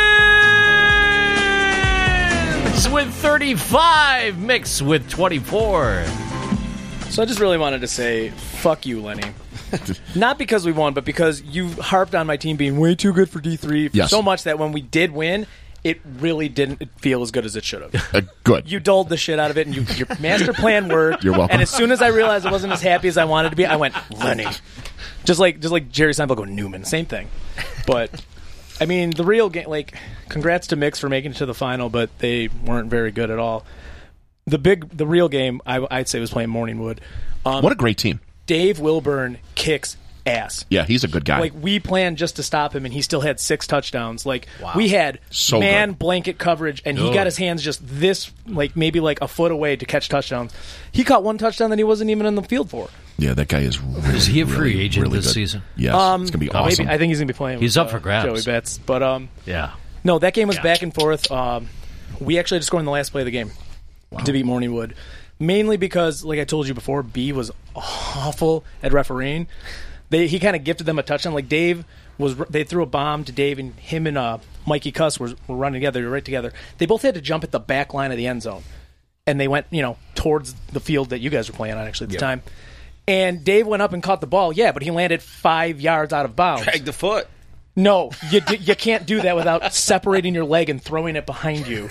wins with thirty-five. Mix with twenty-four. So I just really wanted to say, fuck you, Lenny. Not because we won, but because you harped on my team being way too good for D three Yes. so much that when we did win, it really didn't feel as good as it should have. Uh, good. You dulled the shit out of it, and you, your master plan worked. You're welcome. And as soon as I realized I wasn't as happy as I wanted to be, I went, Lenny. Just like just like Jerry Seinfeld going, Newman. Same thing. But, I mean, the real game, like, congrats to Mix for making it to the final, but they weren't very good at all. The big, the real game, I, I'd say, was playing Morningwood. Um, What a great team. Dave Wilburn kicks ass. Yeah, he's a good guy. Like, we planned just to stop him, and he still had six touchdowns. Like, we had So man good. blanket coverage, and he Good. got his hands just this, like, maybe like a foot away to catch touchdowns. He caught one touchdown that he wasn't even in the field for. yeah, that guy is really, Is he a free really, agent really this good. season? Yes, Um, it's going to be Maybe, awesome. I think he's going to be playing He's with, up for uh, grabs. Joey Betts. But, um, Yeah. no, that game was Gotcha. back and forth. Um, we actually had to score in the last play of the game to beat Morningwood. Mainly because, like I told you before, B was awful at refereeing. They he kind of gifted them a touchdown. Like Dave was, they threw a bomb to Dave, and him and uh, Mikey Cuss were, were running together, they were right together. They both had to jump at the back line of the end zone, and they went, you know, towards the field that you guys were playing on actually at the time. And Dave went up and caught the ball, yeah, but he landed five yards out of bounds. Drag the foot. No, you d- you can't do that without separating your leg and throwing it behind you.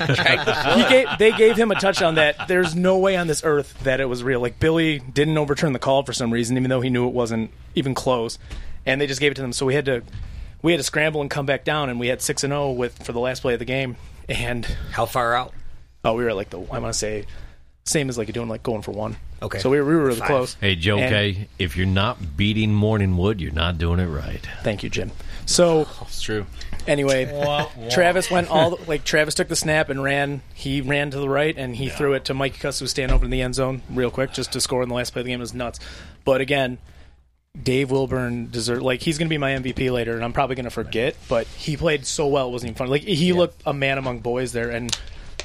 he gave, they gave him a touchdown that there's no way on this earth that it was real. Like, Billy didn't overturn the call for some reason, even though he knew it wasn't even close, and they just gave it to them. So we had to we had to scramble and come back down, and we had six and zero with for the last play of the game. And How far out? oh, we were at like the I want to say same as like you're doing like going for one. Okay. So we were, we were really Five. close. Hey, Joe And- K, if you're not beating Morningwood, you're not doing it right. Thank you, Jim. So It's true. anyway, Travis went all the, like Travis took the snap and ran. He ran to the right and he threw it to Mikey Cuss, who was standing open in the end zone real quick just to score in the last play of the game. It was nuts. But again, Dave Wilburn deserved, like, he's going to be my M V P later, and I'm probably going to forget. But he played so well, it wasn't even fun. Like, he looked a man among boys there, and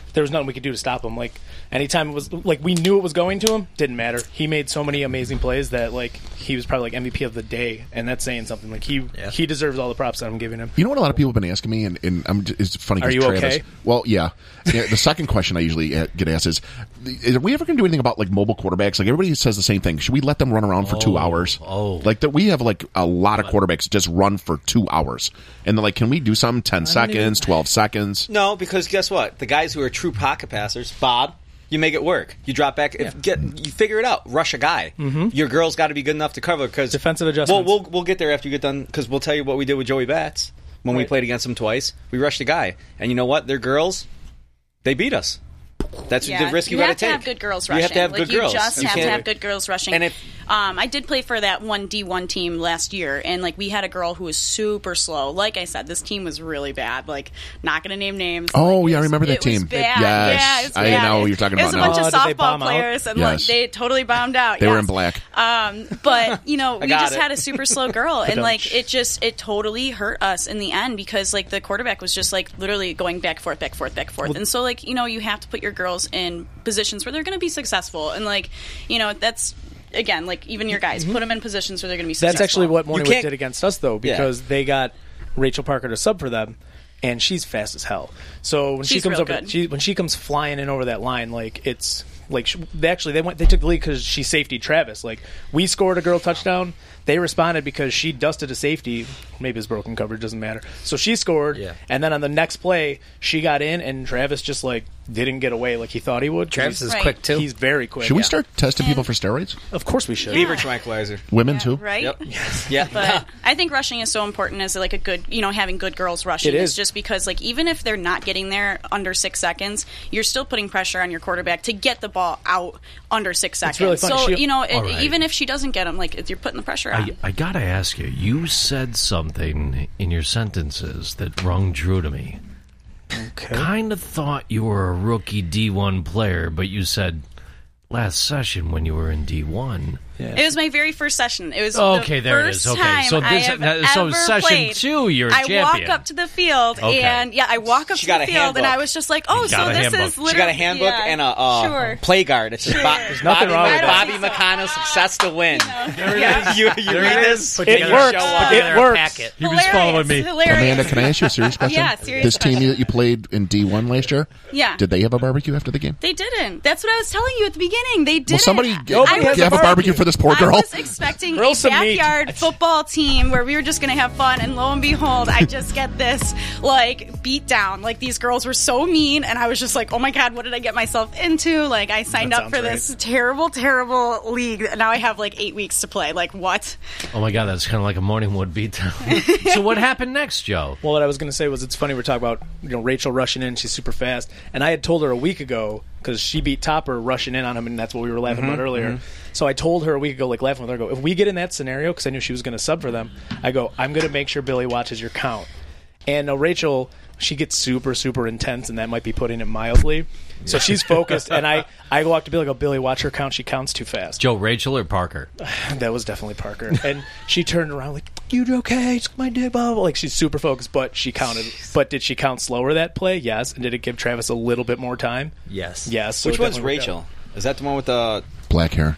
there was nothing we could do to stop him. Like anytime it was like we knew it was going to him, didn't matter. He made so many amazing plays that like he was probably like M V P of the day, and that's saying something. Like he Yeah. he deserves all the props that I'm giving him. You know what a lot of people have been asking me, and, and I'm, it's funny. 'cause Are you Travis, okay? Well, yeah. yeah. The second question I usually uh, get asked is, is, are we ever going to do anything about like mobile quarterbacks? Like everybody says the same thing. Should we let them run around for two Oh, hours? oh. Like that we have like a lot of quarterbacks just run for two hours, and they're like, can we do some ten seconds, twelve seconds? No, because guess what? The guys who are true pocket passers, Bob, you make it work. You drop back, if, get you figure it out. Rush a guy. Mm-hmm. Your girl's got to be good enough to cover because Defensive adjustments. We'll, we'll we'll get there after you get done because we'll tell you what we did with Joey Bats when we Right. played against him twice. We rushed a guy, and you know what? Their girls, they beat us. That's Yeah, the risk you, you got have to take. have good girls rushing. You have to have like, good girls. You just You have to can't- have good girls rushing. And if um, I did play for that one D one team last year, and like we had a girl who was super slow. Like I said, this team was really bad. Like, not going to name names. Oh, Like, yeah, I it was- remember that it was team. bad. Yes, yeah, it's I bad. know what you're talking It was about a bunch now. of Oh, did they softball bomb out? players, and Yes. like they totally bombed out. They were yes. in black. Um, but you know, we got just it. had a super slow girl, and like it just it totally hurt us in the end because like the quarterback was just like literally going back forth, back forth, back forth, and so like you know you have to put your girls in positions where they're going to be successful, and like you know that's. Again, like even your guys, put them in positions where they're going to be successful. That's actually what You Morningwood can't- did against us, though, because they got Rachel Parker to sub for them, and she's fast as hell. So when she She's comes real over, good. she, when she comes flying in over that line, like it's like she, they actually they went they took the lead because she safety Travis. Like we scored a girl touchdown, they responded because she dusted a safety. Maybe it's broken coverage, doesn't matter. So she scored, Yeah. and then on the next play, she got in, and Travis just like didn't get away like he thought he would. 'cause Travis he's- is Right. quick too. He's very quick. Should we yeah. start testing people for steroids? Of course we should. Beaver tranquilizer. Women too. right? Yep. Yeah. But I think rushing is so important as like a good, you know, having good girls rushing. It is. Is just because like even if they're not getting there under six seconds, you're still putting pressure on your quarterback to get the ball out under six seconds. really funny. So She- you know, it, All right. even if she doesn't get them, like you're putting the pressure on. I, I gotta ask you, you said something in your sentences that rung true to me. Okay. Kind of thought you were a rookie D one player, but you said last session when you were in D one. It was my very first session. It was Okay, the there it first is. Okay, time so I this- have that- so ever session played. two, you're a I champion. walk up to the field, Okay. and yeah, I walk up She to got the a field, and handbook. I was just like, oh, You so got a this handbook. is She literally got a handbook yeah, and a uh, sure. play guard. It says Bo- nothing Bobby, wrong with Ma- that. Bobby Macano, success to win. Yeah. you you read this? Put It together works. a- It put together a works. packet. He was following me. Hilarious. Amanda, can I ask you a serious question? Yeah, serious This team question. that you played in D one last year, Yeah. did they have a barbecue after the game? They didn't. That's what I was telling you at the beginning. They didn't. Well, somebody I g- was- have a barbecue for this poor girl. I was expecting Grill a some meat. backyard football team where we were just going to have fun, and lo and behold, I just get this like beat down. Like these girls were so mean, and I was just like, "Oh my god, what did I get myself into?" Like I signed That up for sounds this terrible, terrible league. Now I have like eight weeks to play. Like what? Oh my god, that's kind of like a Morningwood beatdown. So what happened next, Joe? Well, what I was going to say was it's funny we're talking about you know Rachel rushing in. She's super fast, and I had told her a week ago because she beat Topper rushing in on him, and that's what we were laughing about earlier. So I told her a week ago, like laughing with her, I go, if we get in that scenario, because I knew she was going to sub for them, I go, I'm going to make sure Billy watches your count. And uh, Rachel, she gets super, super intense, and that might be putting it mildly. So she's focused, and I, I go up to Billy, go, Billy, watch her count. She counts too fast. Joe, Rachel, or Parker? That was definitely Parker. And she turned around like, you okay? It's my dick, blah, blah, blah. Like, she's super focused, but she counted. But did she count slower that play? Yes. And did it give Travis a little bit more time? Yes. Yes. So Which it one's definitely worked Rachel? out. Is that the one with the? Black hair.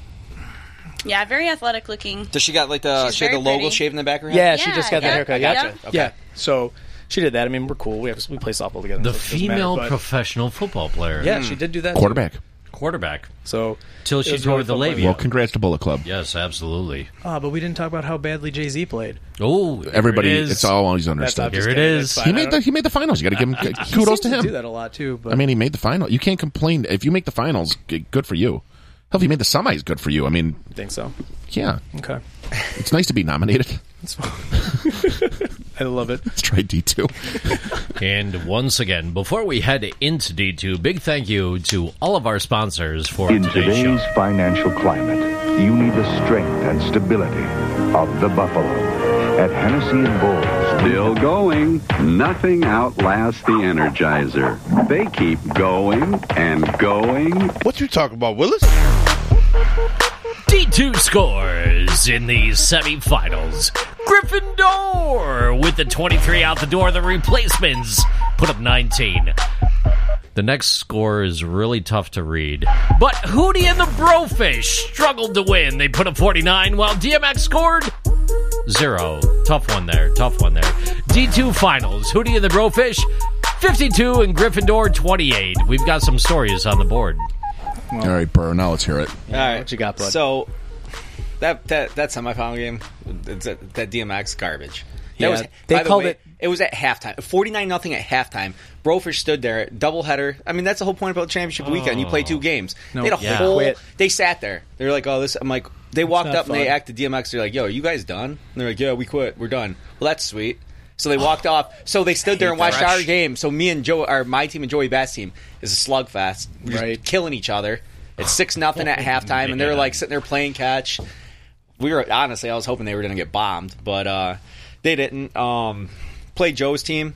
Yeah, very athletic looking. Does she got like the? She's She had the very logo pretty. shaved in the back of her head? Yeah, she Yeah, just got the yeah, haircut. yeah. Gotcha. Gotcha. Okay. Yeah. So she did that. I mean, we're cool. We have we play softball together. The so it doesn't female matter, but- professional football player. Yeah, she did do that. too. Quarterback. Quarterback. So Till it she was tore really the fun playing labia. Well, congrats to Bullet Club. Yes, absolutely. Oh, but we didn't talk about how badly Jay Z played. Oh, Everybody, here it is. it's all always That's understood. not just Here it kidding. is. It's fine. He I made the don't- he made the finals. You got to give him he kudos seems to to him. do that a lot too. But I mean, he made the final. You can't complain if you make the finals. g- Good for you. Hell, if you made the semis, good for you. I mean, I think so. yeah, Okay, it's nice to be nominated. that's fine. I love it. Let's try D two. And once again, before we head into D two, big thank you to all of our sponsors for In today's today's show. financial climate, you need the strength and stability of the Buffalo. At Hennessy and Bowles, Still going. Nothing outlasts the Energizer. They keep going and going. What you talking about, Willis? D two scores in the semifinals. Gryffindor with the twenty-three out the door. The replacements put up nineteen. The next score is really tough to read. But Hootie and the Brofish struggled to win. They put up forty-nine, while D M X scored zero. Tough one there. Tough one there. D two finals. Hootie and the Brofish, fifty-two, and Gryffindor, twenty-eight. We've got some stories on the board. All right, Burr, now let's hear it. All right. What you got, bud? So, that that that semifinal game, that, that D M X garbage. That Yeah, was, they by the called way, it- It was at halftime. forty-nine nothing at halftime. Brofish stood there, doubleheader. I mean, that's the whole point about championship weekend. You play two games. No, they had a yeah. whole. Quit. They sat there. They were like, "Oh, this." I'm like, they walked not up and they fun. acted D M X. They're like, "Yo, are you guys done?" And they're like, "Yeah, we quit. We're done." Well, that's sweet. So they walked off. So they stood there and watched that. our game. So me and Joe, or my team and Joey Batt's team, is a slugfest. We're just Right. killing each other. It's six nothing at halftime, and they're like sitting there playing catch. We were honestly, I was hoping they were going to get bombed, but uh, they didn't. Um, played Joe's team.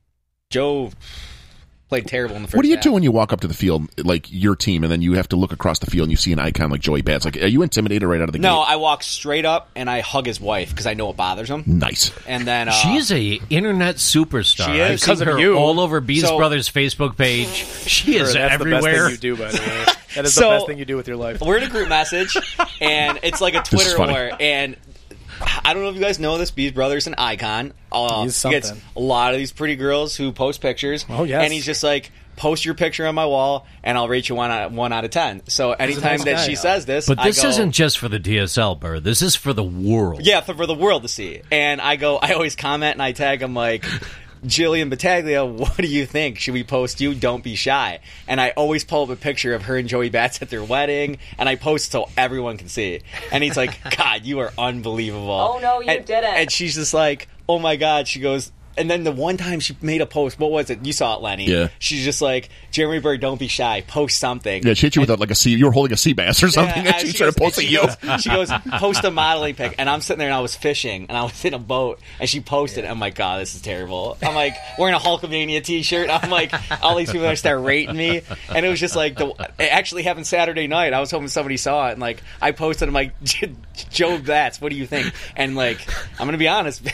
Joe played terrible in the first. What do you half. do when you walk up to the field, like your team, and then you have to look across the field and you see an icon like Joey Bats? Like, are you intimidated right out of the No, gate? I walk straight up and I hug his wife because I know it bothers him. Nice. And then uh, She is a internet superstar. She is. I've Because seen of her you. all over Bees So- Brothers Facebook page. She is Sure, that's everywhere. the best thing you do, by the way. That is So- the best thing you do with your life. We're in a group message, and it's like a This is Twitter funny. war. And I don't know if you guys know this. Bees Brothers an icon. Uh, He's he gets something. a lot of these pretty girls who post pictures. Oh, yes. And he's just like, post your picture on my wall, and I'll rate you one out, one out of ten. So anytime nice that guy. she says this, But this I go, isn't just for the D S L, Burr. This is for the world. Yeah, for, for the world to see. And I go, I always comment and I tag him like, Jillian Battaglia, what do you think? Should we post you? Don't be shy. And I always pull up a picture of her and Joey Bats at their wedding, and I post so everyone can see. And he's like, God, you are unbelievable. Oh, no, you and, didn't. And she's just like, oh my God. She goes, and then the one time she made a post, what was it? You saw it, Lenny. Yeah. She's just like, Jeremy Bird, don't be shy. Post something. Yeah, she hit you with a, like a sea. You were holding a sea bass or something, Yeah, and she, she started goes- posting she you. Goes, she goes, post a modeling pic, and I'm sitting there and I was fishing, and I was in a boat, and she posted. I'm like, God, this is terrible. I'm like wearing a Hulkamania T-shirt. I'm like, all these people are gonna start rating me, and it was just like the. It actually happened Saturday night. I was hoping somebody saw it, and like I posted. I'm like, Joe Bats, what do you think? And like, I'm gonna be honest.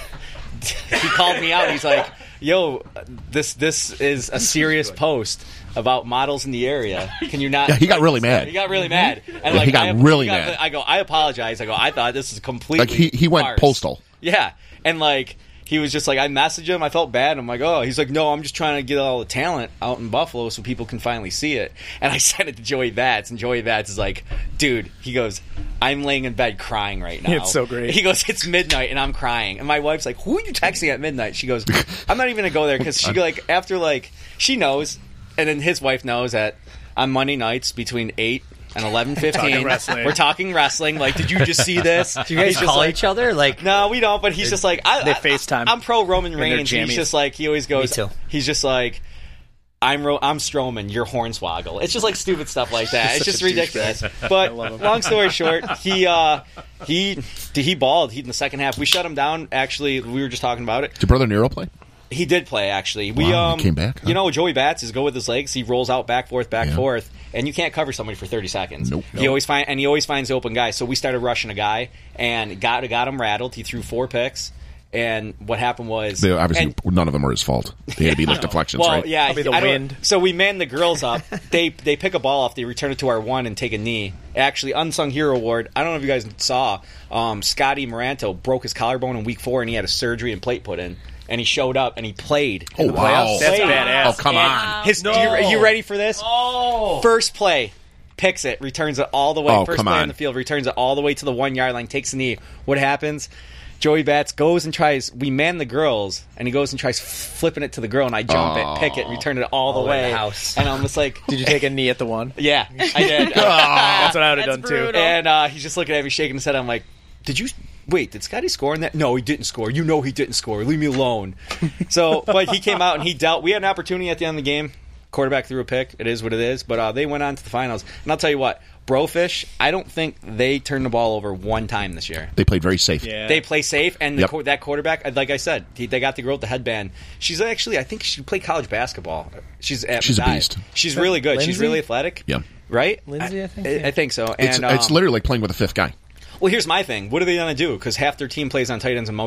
He called me out. He's like, yo, this this is a serious post about models in the area. Can you not? Yeah, he got really mad. He got really mad. And Yeah, like, he got I, really he got- mad. I go, I apologize. I go, I thought this is completely Like, he, he went farce. postal. Yeah, and like he was just like, I messaged him. I felt bad. I'm like, oh, he's like, no, I'm just trying to get all the talent out in Buffalo so people can finally see it. And I sent it to Joey Bats, and Joey Bats is like, dude, he goes, I'm laying in bed crying right now. It's so great. He goes, it's midnight and I'm crying. And my wife's like, who are you texting at midnight? She goes, I'm not even gonna go there because she like after like she knows, and then his wife knows that on Monday nights between eight and eleven fifteen, Talking wrestling. we're talking wrestling. Like, did you just see this? Do you guys He's just call like, each other? Like, no, we don't. But he's just like, I, They I, FaceTime. I'm pro Roman their Reigns. And he's jammies. just like, he always goes. Me too. He's just like, I'm Ro- I'm Strowman. You're Hornswoggle. It's just like stupid stuff like that. It's Such just a ridiculous. douchebag. But I love him. long story short, he uh, he he balled. He in the second half. We shut him down. Actually, we were just talking about it. Did Brother Nero play? He did play, actually. We Wow, he um, came back, huh? You know, Joey Bats is go with his legs. He rolls out, back, forth, back, Yeah. forth, and you can't cover somebody for thirty seconds. Nope. He Nope. always find and he always finds the open guy. So we started rushing a guy and got got him rattled. He threw four picks, and what happened was They, obviously, and- none of them were his fault. They had to be like deflections, well, right? yeah, Probably the I don't- wind. So we man the girls up. they they pick a ball off. They return it to our one and take a knee. Actually, unsung hero award. I don't know if you guys saw. Um, Scotty Moranto broke his collarbone in week four, and he had a surgery and plate put in. And he showed up and he played. Oh, in the wow. playoffs. That's Played. badass. Oh, come And on. His, you, are you ready for this? Oh. First play, picks it, returns it all the way. Oh, first come play on. on the field, returns it all the way to the one yard line, takes a knee. What happens? Joey Bats goes and tries. We man the girls, and he goes and tries flipping it to the girl, and I jump Oh. it, pick it, return it all the All the way way. to the house. And I'm just like, Did you take a knee at the one? yeah, I did. That's what I would have That's done too. brutal. And uh, he's just looking at me, shaking his head. I'm like, did you wait? Did Scotty score in that? No, he didn't score. You know he didn't score. Leave me alone. So, but he came out and he dealt. We had an opportunity at the end of the game. Quarterback threw a pick. It is what it is. But uh, they went on to the finals. And I'll tell you what, Brofish, I don't think they turned the ball over one time this year. They played very safe. Yeah. They play safe, and the, Yep. qu- that quarterback, like I said, he, they got the girl with the headband. She's actually, I think she played college basketball. She's at She's a Mackay. beast. She's really good. She's Lindsay? really athletic. Yeah. Right? Lindsay, I think, I, yeah. I think so. It's, And um, it's literally like playing with a fifth guy. well, here's my thing. What are they going to do? Because half their team plays on tight ends in motion.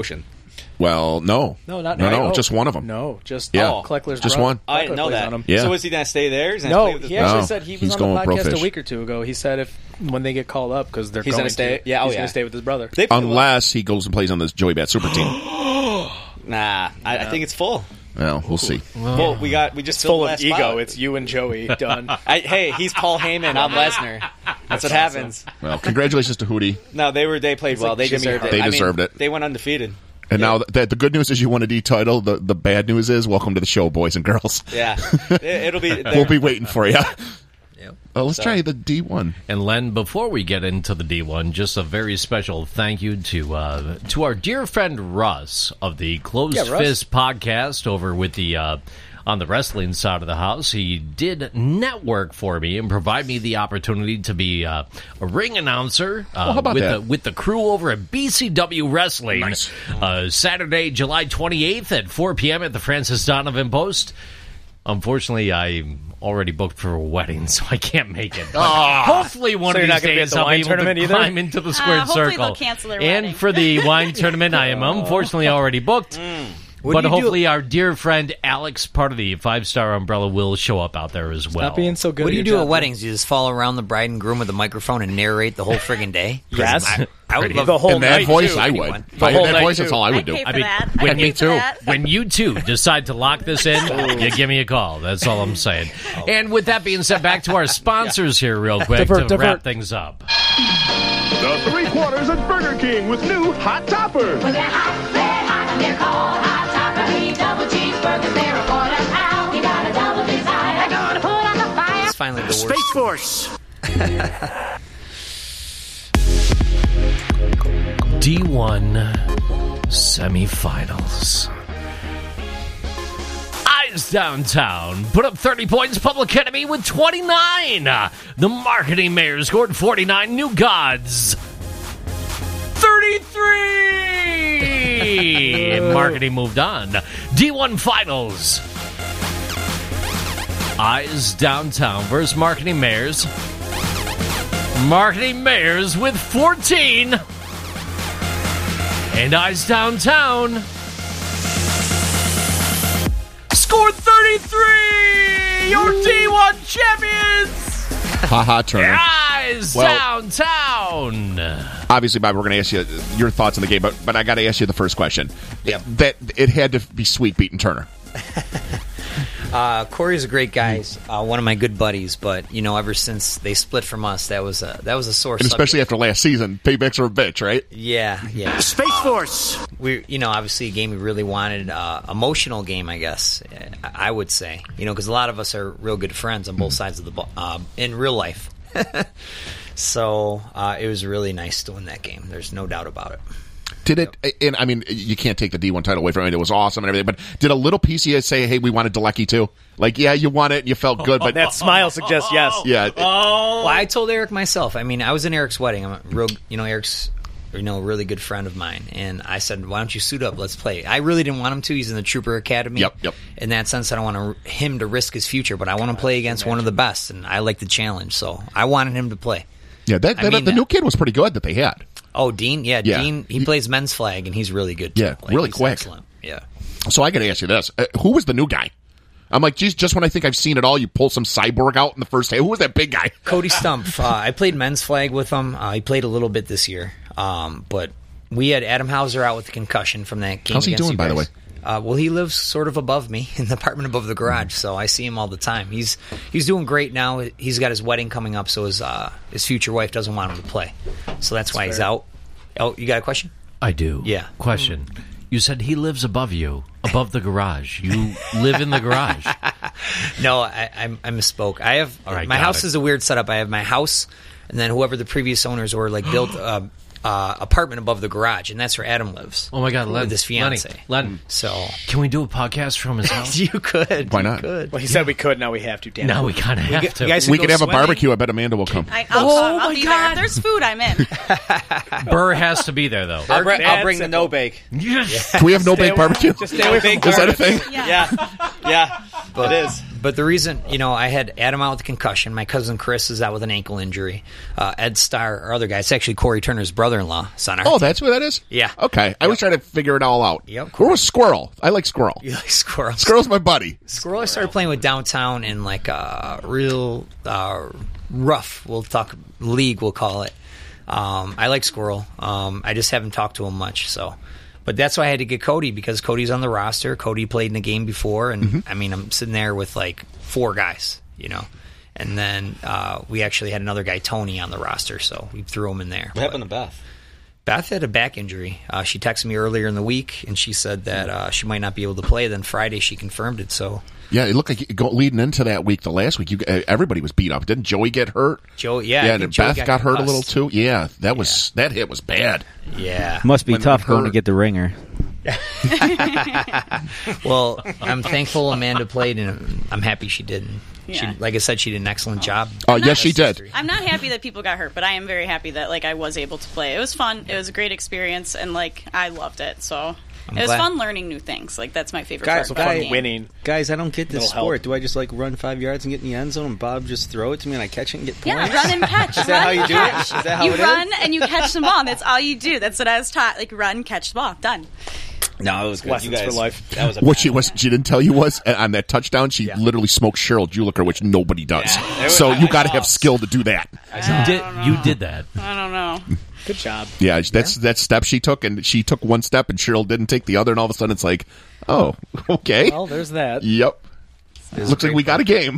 Well, no. No, not no, no, no, just one of them. No, just Yeah. oh, Kleckler's Just brother. one. I didn't know Kleckler plays that. on him. Yeah. So was he going to stay there? He's gonna No, play with his he actually No, said he was he's on going the with podcast Profish. a week or two ago. He said if when they get called up because they're He's going gonna stay- to, yeah, oh, he's yeah. going to stay with his brother. They play well. Unless he goes and plays on this Joey Bat Super Team. Nah, I, I think it's full. Well, we'll see. Well, we got we just It's filled full the of last ego. spot. It's you and Joey done. I, hey, he's Paul Heyman. I'm Lesnar. That's what happens. Well, congratulations to Hootie. No, they were. They played It's well. like they Jimmy deserved Hart. it. They I mean, deserved it. They went undefeated. And now the, the good news is you won a D title. The the bad news is welcome to the show, boys and girls. Yeah, it, it'll be. We'll be waiting for you. Yep. Uh, let's So- try the D one. And Len, before we get into the D one, just a very special thank you to uh, to our dear friend Russ of the Closed Yeah, Russ. Fist podcast over with the uh, on the wrestling side of the house. He did network for me and provide me the opportunity to be uh, a ring announcer uh, Oh, how about with that? the with the crew over at B C W Wrestling. Nice. Uh, Saturday, July twenty-eighth at four p.m. at the Francis Donovan Post. Unfortunately, I'm already booked for a wedding, so I can't make it. But hopefully, one So of you're these not gonna be at days the I'll wine be able tournament to either? climb into the squared Uh, hopefully circle. they'll cancel their and wedding. for the wine tournament, I am unfortunately already booked. What But do you do- hopefully, our dear friend Alex, part of the Five Star Umbrella, will show up out there as well. Not being so good. What at do you your do job, at weddings? You just follow around the bride and groom with a microphone and narrate the whole friggin' day? Yes. I, I would Pretty- love The whole In that night, voice, too. I Anyone. would. The If I whole had that night, voice, that's too. all I would I'd do. pay for I mean, that. when I'd me pay for too. that. When you two decide to lock this in, you give me a call. That's all I'm saying. And with that being said, back to our sponsors here real quick Divert, to wrap divert. things up. The three quarters at Burger King with new Hot Toppers. When they're hot, they're hot, and they're cold. Hot Topper, three double cheeseburgers, they're a quarter pound. You got a double desire, gonna put on the fire. It's finally the worst. Space Force. D one semifinals. Eyes Downtown put up thirty points. Public Enemy with twenty-nine. The Marketing Mayor scored forty-nine. New Gods thirty-three. And Marketing moved on. D one Finals. Eyes Downtown versus Marketing Mayors. Marketing Mayors with fourteen. And Eyes Downtown scored thirty-three! Your D one champions! Haha, Turner. Eyes Well- Downtown! Obviously, Bob, we're going to ask you your thoughts on the game, but but I got to ask you the first question. Yep. That it had to be Sweet beating Turner. Uh, Corey's a great guy, He's, uh, one of my good buddies. But you know, ever since they split from us, that was a that was a sore And especially subject. after last season, paybacks are a bitch, right? Yeah, yeah. Space Force. We, you know, obviously a game we really wanted, uh, emotional game, I guess I I would say. You know, because a lot of us are real good friends on both sides of the ball uh, in real life. So uh, it was really nice to win that game. There's no doubt about it. Did it, and I mean, you can't take the D one title away from it. It was awesome and everything, but did a little piece of you say, hey, we wanted Delecky too? Like, yeah, you won it and you felt good, but. That smile suggests yes. Yeah. it- Well, I told Eric myself. I mean, I was in Eric's wedding. I'm a real, you know, Eric's, you know, a really good friend of mine, and I said, "Why don't you suit up? Let's play." I really didn't want him to. He's in the Trooper Academy. Yep, yep. In that sense, I don't want to, him to risk his future, but I want to play against one of the best, and I like the challenge, so I wanted him to play. Yeah, that, I that mean the that. new kid was pretty good that they had. Oh, Dean, yeah, Yeah. Dean. He, plays men's flag, and he's really good. Too. Yeah, really he's quick. Excellent. Yeah. So I got to ask you this: uh, who was the new guy? I'm like, geez, just when I think I've seen it all, you pull some cyborg out in the first day. Who was that big guy? Cody Stumpf. Uh, I played men's flag with him. Uh, he played a little bit this year, um, but we had Adam Hauser out with a concussion from that game. How's he against doing, you by the guys. way? Uh, well, he lives sort of above me in the apartment above the garage, so I see him all the time. He's he's doing great now. He's got his wedding coming up, so his uh, his future wife doesn't want him to play, so that's, why he's fair. out. Oh, you got a question? I do. Yeah. Question. You said he lives above you, above the garage. You live in the garage. No, I, I, I misspoke. I have All right, my got house it. is a weird setup. I have my house, and then whoever the previous owners were, like built a uh, apartment above the garage, and that's where Adam lives. Oh my God, Len, with his fiance. Lenny, Len, So can we do a podcast from his house? you could. Why you not? Could. Well, he said we could. Now we have to. Damn Now it. we kind of have get- to. you guys We go could have a swimming? barbecue. I bet Amanda will come. I, I'll, Oh, come. I'll my be God. there. There's food. I'm in. Burr has to be there, though. I'll, bring, I'll bring the simple. no bake. Yes. Can we have no bake barbecue? Just stay away from Big Is that a garbage. thing? Yeah, yeah, it is. but the reason, you know, I had Adam out with a concussion. My cousin Chris is out with an ankle injury. Uh, Ed Starr, our other guy, it's actually Corey Turner's brother-in-law, son. Oh, that's who that is? Yeah. Okay. I was trying to figure it all out. Yep. Where was Squirrel? I like Squirrel. You like Squirrel? Squirrel's my buddy. Squirrel I started playing with downtown in like a real uh, rough, we'll talk, league, we'll call it. Um, I like Squirrel. Um, I just haven't talked to him much, so. But that's why I had to get Cody, because Cody's on the roster. Cody played in the game before, and mm-hmm. I mean, I'm sitting there with like four guys, you know. And then uh, we actually had another guy, Tony, on the roster, so we threw him in there. What happened to Beth? Beth had a back injury. Uh, she texted me earlier in the week, and she said that uh, she might not be able to play. Then Friday, she confirmed it. So yeah, it looked like go, leading into that week, the last week, you, uh, everybody was beat up. Didn't Joey get hurt? Joe, yeah, yeah, I think and Joey Beth got, got hurt a little concussed. too. Yeah, that was yeah. that hit was bad. Yeah, must be when tough going hurt. to get the ringer. Well, I'm thankful Amanda played, and I'm happy she didn't. Yeah. She, like I said, she did an excellent job. Oh, uh, yes, she did. I'm not happy that people got hurt, but I am very happy that like I was able to play. It was fun. It was a great experience, and like I loved it. So I'm it was glad. fun learning new things. Like that's my favorite Guys, part. About guy, the game. winning. Guys, I don't get this It'll sport. help. Do I just like run five yards and get in the end zone, and Bob just throw it to me and I catch it and get points? Yeah, run and catch. Is that run how you and do it? catch. Is that how you it run is? and you catch the ball. That's all you do. That's what I was taught. Like run, catch the ball. Done. No, it was good. Lessons You guys, for life. That was a What bad she one. was, she didn't tell you was uh, on that touchdown. She Yeah. literally smoked Cheryl Juliker, which nobody does. Yeah. It was- So I- you I got to saw have it. skill to do that. You did, you did that. I don't know. Good job. Yeah, that's that step she took, and she took one step, and Cheryl didn't take the other, and all of a sudden it's like, oh, okay. Well, there's that. Yep. Looks like we got a game.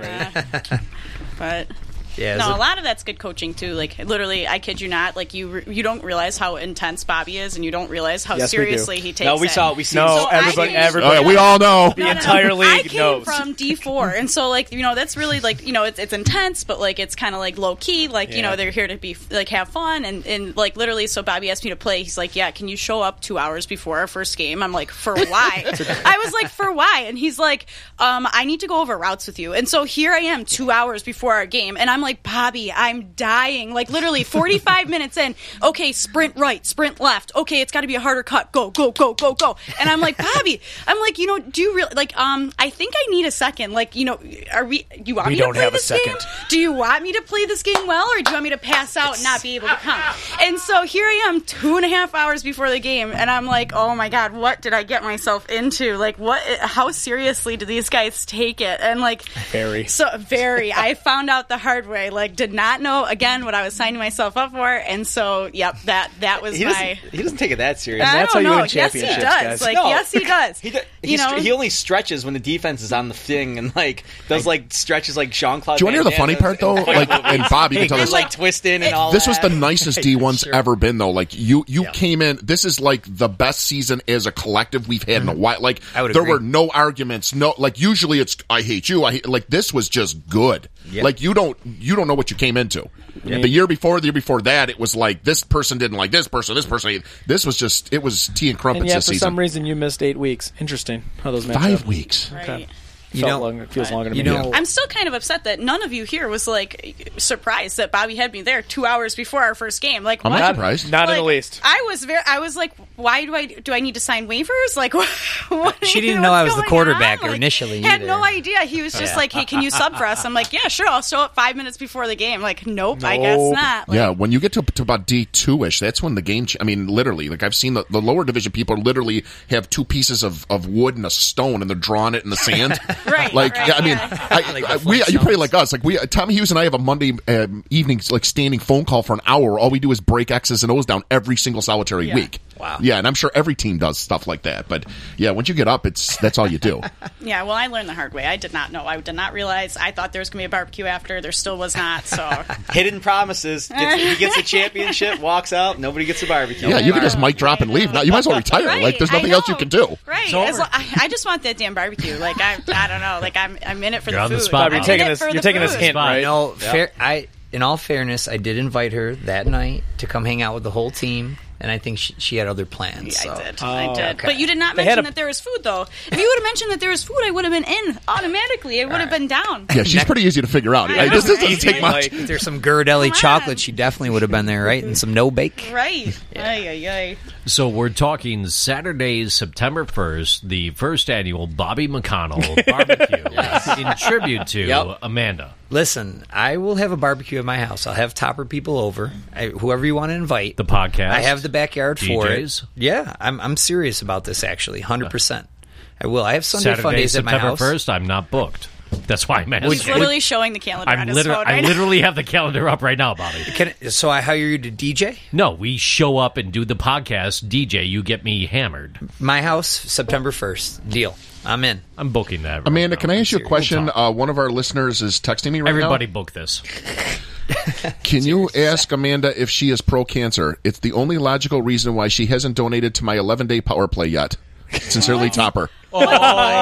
But Yeah, no, it- a lot of that's good coaching too. Like literally, I kid you not. Like you, re- you don't realize how intense Bobby is, and you don't realize how Yes, we do. seriously he takes No, we it. saw. We see. No, So I everybody, came- everybody. Oh, yeah, we all know. The No, no, no. entire I league came knows. from D four, and so like you know that's really like you know it's it's intense, but like it's kind of like low key. Like you Yeah. know they're here to be like have fun and and like literally. So Bobby asked me to play. He's like, yeah, can you show up two hours before our first game? I'm like, for why? I was like, for why? And he's like, um, I need to go over routes with you. And so here I am, two hours before our game, and I'm like, Bobby, I'm dying. Like literally forty-five minutes in. Okay, sprint right, sprint left. Okay, it's got to be a harder cut. Go, go, go, go, go. And I'm like, Bobby, I'm like, you know, do you really like? Um, I think I need a second. Like, you know, are we? You want We me don't to play have a this second. game? Do you want me to play this game well, or do you want me to pass out and not be able to come? And so here I am, two and a half hours before the game, and I'm like, oh my god, what did I get myself into? Like, what? How seriously do these guys take it? And like, Very. so very. I found out the hard way. Like, did not know again what I was signing myself up for, and so yep, that that was He my. doesn't, he doesn't take it that serious. I that's don't how you know. win Yes, he championships, does. guys. Like, No. yes, he does. He, do, he, you str- know, he only stretches when the defense is on the thing and like does like stretches like Jean Claude. Do you want to hear the funny part though? Like, and Bob, you can tell He's this. like twisting and all. This was that. the nicest D one's Sure. ever been, though. Like you, you Yeah. came in. This is like the best season as a collective we've had in a while. Like I would there agree. were no arguments. No, like usually it's I hate you. I hate, like this was just good. Yeah. Like you don't you don't know what you came into. The year before, the year before that, it was like this person didn't like this person. This person. This was just it was tea and crumpets And yeah, this for season. some reason you missed eight weeks. Interesting how those match Five up. weeks. right. You Felt know- long, it feels longer to you me. know- I'm still kind of upset that none of you here was like surprised that Bobby had me there two hours before our first game. Like, I'm what? not surprised. Not in Like, the least. I was very. I was like, why do I do I need to sign waivers? Like, what? what She didn't what's know I was the going quarterback on? Like, initially Had either. no idea. He was just Yeah. like, hey, can you sub for us? I'm like, yeah, sure. I'll show up five minutes before the game. Like, nope, I guess Nope. not. Like, Yeah, when you get to, to about D two ish, that's when the game. Ch- I mean, literally, like I've seen the, the lower division people literally have two pieces of, of wood and a stone, and they're drawing it in the sand. Right, Like, right, yeah, I mean, yeah. I, Like I, the we, you probably Flintstones. like us. Like we, Tommy Hughes and I have a Monday um, evening like standing phone call for an hour. All we do is break X's and O's down every single solitary Yeah. week. Wow. Yeah, and I'm sure every team does stuff like that. But yeah, once you get up, it's that's all you do. Yeah, well, I learned the hard way. I did not know. I did not realize. I thought there was going to be a barbecue after. There still was not. So hidden promises. Gets, he gets a championship, walks out, nobody gets a barbecue. Yeah, you can just mic drop and leave. Now you might as well retire. Right, Like there's I nothing else you know. can do. Right. So- As lo- I, I just want that damn barbecue. Like I, I don't know. Like I'm, I'm in it for You're the on the food. spot, I'm Bob. You're in taking it this- for you're the taking this food. hint, right? No, fair. I, in all fairness, I did invite her that night to come hang out with the whole team. and I think she, she had other plans. Yeah, so. I did. I did. okay. But you did not They had mention a- that there was food, though. If you would have mentioned that there was food, I would have been in automatically. I would have been down. Yeah, she's pretty easy to figure out. I It just know, doesn't right? take much. If there's some Ghirardelli chocolate, she definitely would have been there, right? And some no bake. Right. Ay, ay, ay. So we're talking Saturday, September first, the first annual Bobby McConnell barbecue in tribute to Yep. Amanda. Listen, I will have a barbecue at my house. I'll have Topper people over, I, whoever you want to invite. The podcast. I have the backyard for D Js. it. Yeah, I'm I'm serious about this. Actually, hundred percent. I will. I have Sunday Saturday, fun days at my September house. first, I'm not booked. That's why I'm asking. He's literally showing the calendar on I'm his liter- phone I right now. literally have the calendar up right now, Bobby. Can, so I hire you to D J? No, we show up and do the podcast. D J, you get me hammered. My house, September first. Deal. I'm in. I'm booking that. Right Amanda, now. can I ask you a We'll question? talk. Uh, one of our listeners is texting me right Everybody now. book this. Can you ask Amanda if she is pro-cancer? It's the only logical reason why she hasn't donated to my eleven-day power play yet. Sincerely, Topper. Oh, my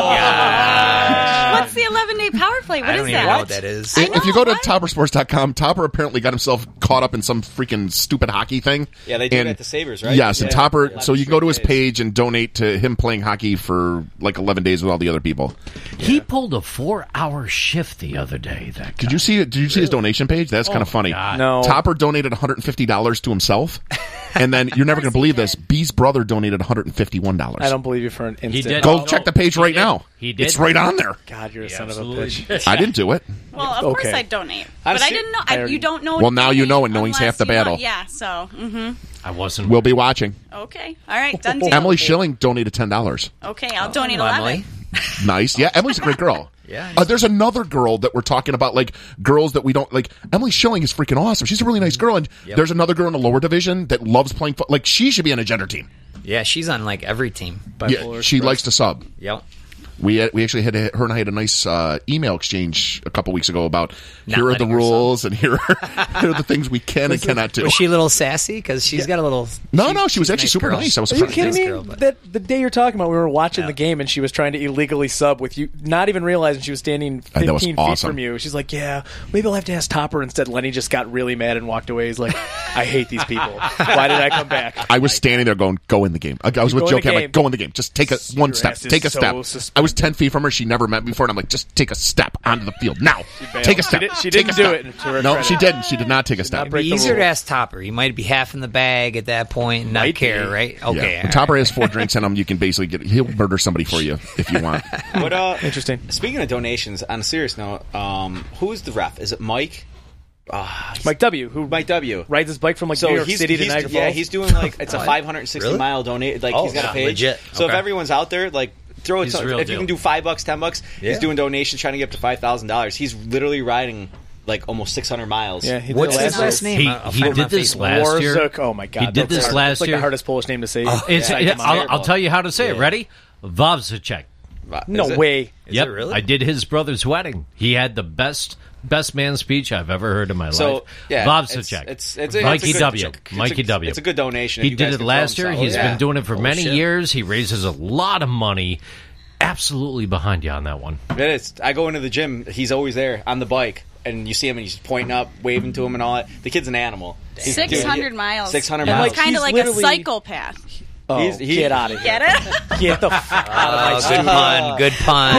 God. What's the eleven-day power play? What I is don't that? even know what that is. If if you go to topper sports dot com, Topper apparently got himself caught up in some freaking stupid hockey thing. Yeah, they do and, it at the Sabres, right? Yes, and Yeah. Topper. Yeah. So you can go to his Days. page and donate to him playing hockey for like eleven days with all the other people. He pulled a four-hour shift the other day. That guy. Did you see it? Did you see his donation page? That's kind of Oh, funny. God. No. Topper donated one hundred fifty dollars to himself, and then you're never going to believe this. B's brother donated one hundred fifty-one dollars. I don't believe you for an instant. He did. Go Oh, check the no, page he right did. now. He did. It's right on there. God, you're a son absolutely of a bitch. I didn't do it. Well, of Okay. course I'd donate. I'm But I ser- didn't know. I I, already- you don't know. Well, now you know, and knowing's unless half the you want- battle. Yeah, so, mm-hmm. I wasn't. We'll be watching. Okay. All right, done deal. Emily Schilling donated ten dollars. Okay, I'll donate Hello, eleven. Emily. Nice. Yeah, Emily's a great girl. Yeah. Uh, there's another girl that we're talking about, like girls that we don't like. Emily Schilling is freaking awesome. She's a really nice girl, and Yep. there's another girl in the lower division that loves playing foot. Like she should be on a gender team. Yeah, she's on like every team. Yeah, she likes to sub. Yep. We had, we actually had a, her and I had a nice uh, email exchange a couple weeks ago about Not here are the letting her rules and here are, here are the things we can and cannot do. Was she a little sassy? Because she's got a little. No, she's- no, she was she's a actually nice super girl. nice. I was Are you surprised. kidding Nice me? girl, but- that the day you're talking about, we were watching Yeah. the game and she was trying to illegally sub with you, not even realizing she was standing Uh, that was fifteen awesome. feet from you. She's like, "Yeah, maybe I'll have to ask Topper instead." Lenny just got really mad and walked away. He's like, "I hate these people. Why did I come back?" I was standing there going, "Go in the game." I, I was You with go in Joe. the I'm like, game. "Go in the game. Just take a one Your step. ass is Take a so step." suspended. I was ten feet from her. She never met me before, and I'm like, "Just take a step onto the field now. bailed. Take a She step." did- she Take didn't a do step. it, to her No, credit. she didn't. She did not take a step. not break Be the easier to rule. ask Topper. He might be half in the bag at that point and not Might care, be. right? Yeah. Okay. When all Topper right. has four drinks in him, you can basically get. He'll murder somebody for you if you want. What, uh, Interesting. Speaking of donations, on a serious note, um, who's the ref? Is it Mike? Ah, he's- Mike W, who Mike W. rides his bike from like So New York he's, City to he's- Niagara yeah, Falls. he's doing like it's a What? five hundred sixty Really? mile donate. Like Oh, he's got a yeah, page. legit. So if Okay. everyone's out there, like throw it. He's To, the real if you deal. can do five bucks, ten bucks, Yeah. he's doing donations trying to get up to five thousand dollars. He's literally riding like almost six hundred miles. Yeah, he did What's it his last last year. name? He, I'll he find him did on this Facebook. last year. Warzuk. Oh my god, He did that's this hard. last It's like year. the hardest Polish name to say. It's, Yeah, it- come on. I'll, I'll tell you how to say it. Yeah. Ready? Vavzicek. No Is it? way. Is Yep, it really? I did his brother's wedding. He had the best best man speech I've ever heard in my So life. yeah, Vavzicek. It's, it's, it's, Mikey it's a good, W. it's a- Mikey W. It's a good donation. He if you did guys it can last throw year. him He's some. been Yeah. doing it for Oh, many shit. years. He raises a lot of money. Absolutely behind you on that one. It is. I go into the gym. He's always there on the bike, and you see him, and he's pointing up, waving to him, and all that. The kid's an animal. He's- Six hundred dude, miles. Six hundred And, miles. like, Kind he's of like a literally- psychopath. Oh, He's- he- get out of here. Get it? Get the fuck out of my Oh, studio. good pun. Good pun.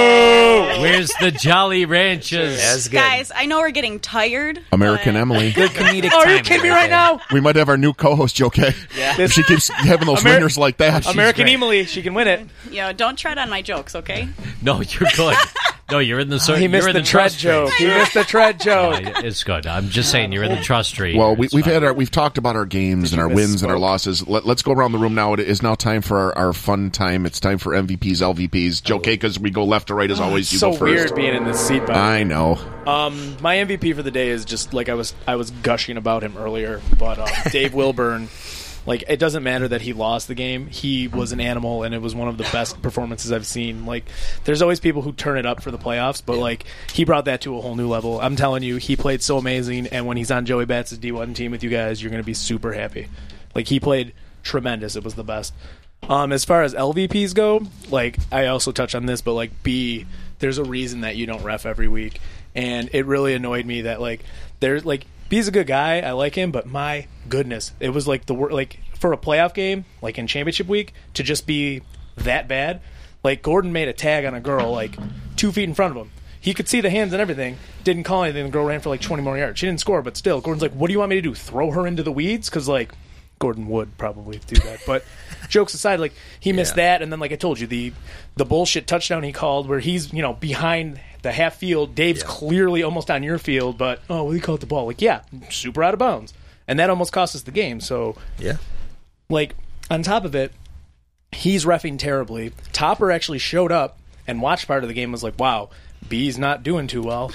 Where's the Jolly Ranchers? That's good. Guys, I know we're getting tired. American but- Emily. Good comedic Oh, are you timing kidding me right right now? We might have our new co-host, Joe K. Yeah. If she keeps having those Ameri- winners like that. American great. Emily, she can win it. Yo, don't tread on my jokes, okay? No, you're good. No, you're in the He you're missed in the, the tread trust tree. joke. He missed the tread joke. Yeah, it's good. I'm just saying you're in the trust tree. Well, we, It's we've fine. had our, we've talked about our games and our wins and our misspoke? losses. Let, let's go around the room now. It is now time for our, our fun time. It's time for M V Ps, L V Ps. Joe K, because we go left to right as always. You so go first. weird being in this seat. By the way. I know. Um, my M V P for the day is just like I was I was gushing about him earlier, but um, Dave Wilburn. Like, it doesn't matter that he lost the game. He was an animal, and it was one of the best performances I've seen. Like, there's always people who turn it up for the playoffs, but, like, he brought that to a whole new level. I'm telling you, he played so amazing, and when he's on Joey Batts' D one team with you guys, you're going to be super happy. Like, he played tremendous. It was the best. Um, as far as L V Ps go, like, I also touched on this, but, like, B, there's a reason that you don't ref every week. And it really annoyed me that, like, there's, like, B's a good guy. I like him, but my goodness, it was like the wor- like for a playoff game, like in championship week, to just be that bad. Like Gordon made a tag on a girl like two feet in front of him. He could see the hands and everything. Didn't call anything. The girl ran for like twenty more yards. She didn't score, but still, Gordon's like, "What do you want me to do? Throw her into the weeds?" Because like Gordon would probably do that. But jokes aside, like he missed Yeah. that, and then like I told you, the the bullshit touchdown he called where he's you know behind the half field. Dave's Yeah. clearly almost on your field, but oh, well, he caught the ball. Like yeah, super out of bounds, and that almost cost us the game. So Yeah. like on top of it, he's reffing terribly. Topper actually showed up and watched part of the game. Was like, wow, B's not doing too well.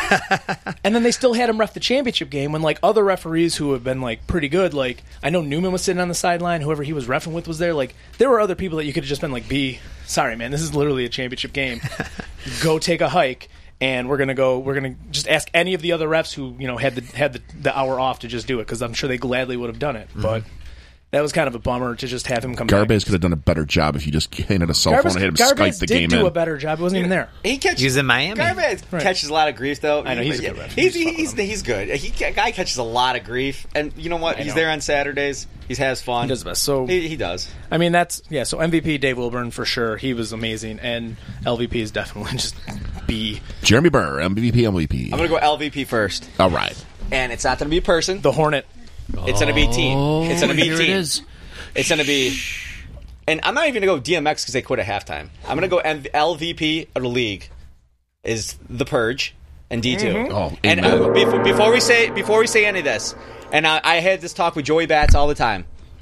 And then they still had him ref the championship game when like other referees who have been like pretty good, like I know Newman was sitting on the sideline, whoever he was reffing with was there. Like there were other people that you could have just been like, B, sorry man, this is literally a championship game. Go take a hike. And we're gonna go. We're gonna just ask any of the other refs who you know had the had the, the hour off to just do it because I'm sure they gladly would have done it. But that was kind of a bummer to just have him come back. Garbaz could have done a better job if you just handed a cell phone and had him Garbaz Skype the did game do in. a better job. He wasn't even there. He catches. He was in Miami. Garbage Right. catches a lot of grief, though. I know, he's a Yeah, good ref. He's, He's he's, he's, good. He guy catches a lot of grief, and you know what? I He's know. there on Saturdays. He has fun. He does the best. So he, he does. I mean, that's yeah. So M V P Dave Wilburn for sure. He was amazing, and L V P is definitely just B. Jeremy Burr, M V P, M V P. I'm gonna go L V P first, All right. and it's not gonna be a person. The Hornet. It's gonna be team. It's gonna be here team. it is. It's gonna be. And I'm not even gonna go D M X because they quit at halftime. I'm gonna go M- L V P of the league is The Purge and D two. Mm-hmm. Oh, and amen. uh, before, before we say before we say any of this, and I, I had this talk with Joey Bats all the time.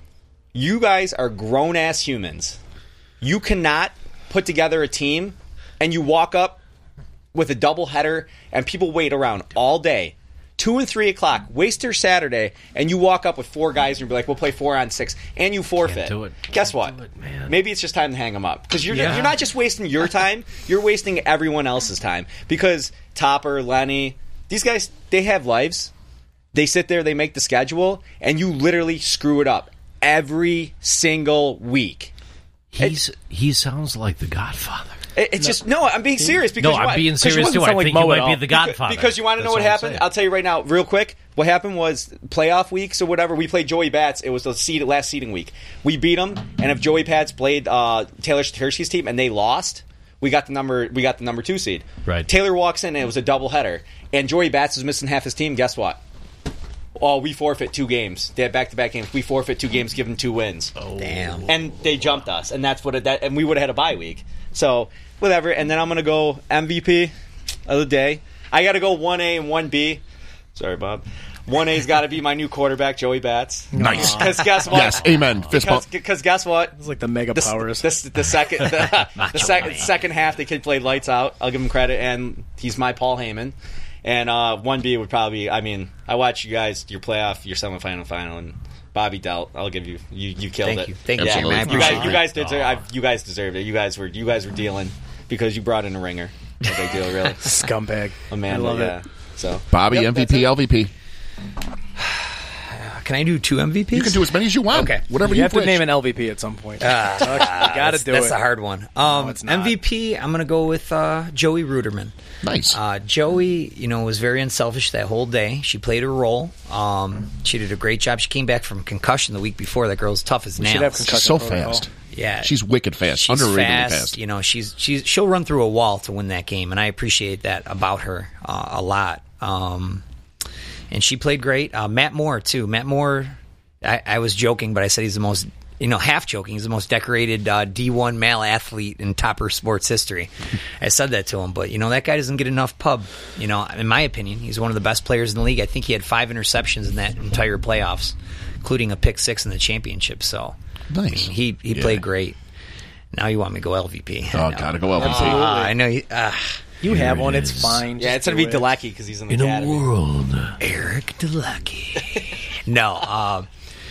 You guys are grown ass humans. You cannot put together a team and you walk up with a double header and people wait around all day. Two and three o'clock, waste your Saturday, and you walk up with four guys and you be like, "We'll play four on six," and you forfeit. Can't do it. Guess what? do it, man. Maybe it's just time to hang them up because you're Yeah. you're not just wasting your time; you're wasting everyone else's time. Because Topper, Lenny, these guys, they have lives. They sit there, they make the schedule, and you literally screw it up every single week. He's he sounds like the Godfather. It, it's just no. I'm being serious because No, you I'm want- being 'cause you serious want- too. I sound like think Mo you at might be all. the Godfather. Because you want to know That's what all I'm happened? saying. I'll tell you right now, real quick. What happened was playoff weeks or whatever. We played Joey Bats. It was the seed, last seeding week. We beat them, and if Joey Bats played uh, Taylor Shatursky's team and they lost, we got the number. We got the number two seed. Right. Taylor walks in and it was a doubleheader, and Joey Bats was missing half his team. Guess what? Oh, we forfeit two games. They had back-to-back games. We forfeit two games, give them two wins. Oh. Damn. And they jumped us, and that's what it, that. And we would have had a bye week. So whatever. And then I'm gonna go M V P of the day. I got to go one A and one B. Sorry, Bob. One A's got to be my new quarterback, Joey Bats. Nice. Because guess what? Yes, amen. Fist bump. Because guess what? It's like the mega The, powers. the, the second the, the sec, second half, the kid played lights out. I'll give him credit, and he's my Paul Heyman. And uh, one B would probably. I mean, I watched you guys your playoff, your semifinal, final, and Bobby dealt. I'll give you. You, you killed Thank it. you. Thank you, yeah, Jeremy. I you appreciate guys, you it. guys deserve. I, you guys deserved it. You guys were. You guys were dealing because you brought in a ringer. No big deal, really. Scumbag. Amanda, I love yeah. it. So Bobby, Yep, M V that's P, it. L V P. Can I do two M V Ps? You can do as many as you want. Okay. Whatever You you, have to wish. name an L V P at some point. Ah, you gotta do that's it. a hard one. Um, No, it's not. M V P, I'm going to go with uh, Joey Ruderman. Nice. Uh, Joey, you know, was very unselfish that whole day. She played her role. Um, she did a great job. She came back from concussion the week before. That girl's tough as We nails. should have She's concussion so protocol. fast. Yeah, She's wicked fast. She's Underratedly fast, fast. You know, she's she's she'll run through a wall to win that game, and I appreciate that about her uh, a lot. Um, and she played great. Uh, Matt Moore too. Matt Moore. I, I was joking, but I said he's the most, you know, half joking. He's the most decorated uh, D one male athlete in Topper sports history. I said that to him, but you know that guy doesn't get enough pub. You know, in my opinion, he's one of the best players in the league. I think he had five interceptions in that entire playoffs, including a pick six in the championship. So Nice. I mean, he he Yeah. played great. Now you want me to go L V P? Oh, No. gotta go L V P. Uh, I know. You, uh, You have it one. It's is. fine. Yeah, Just it's gonna be do it. Delecki because he's in the In a academy. world. Eric DeLucky. no. Um,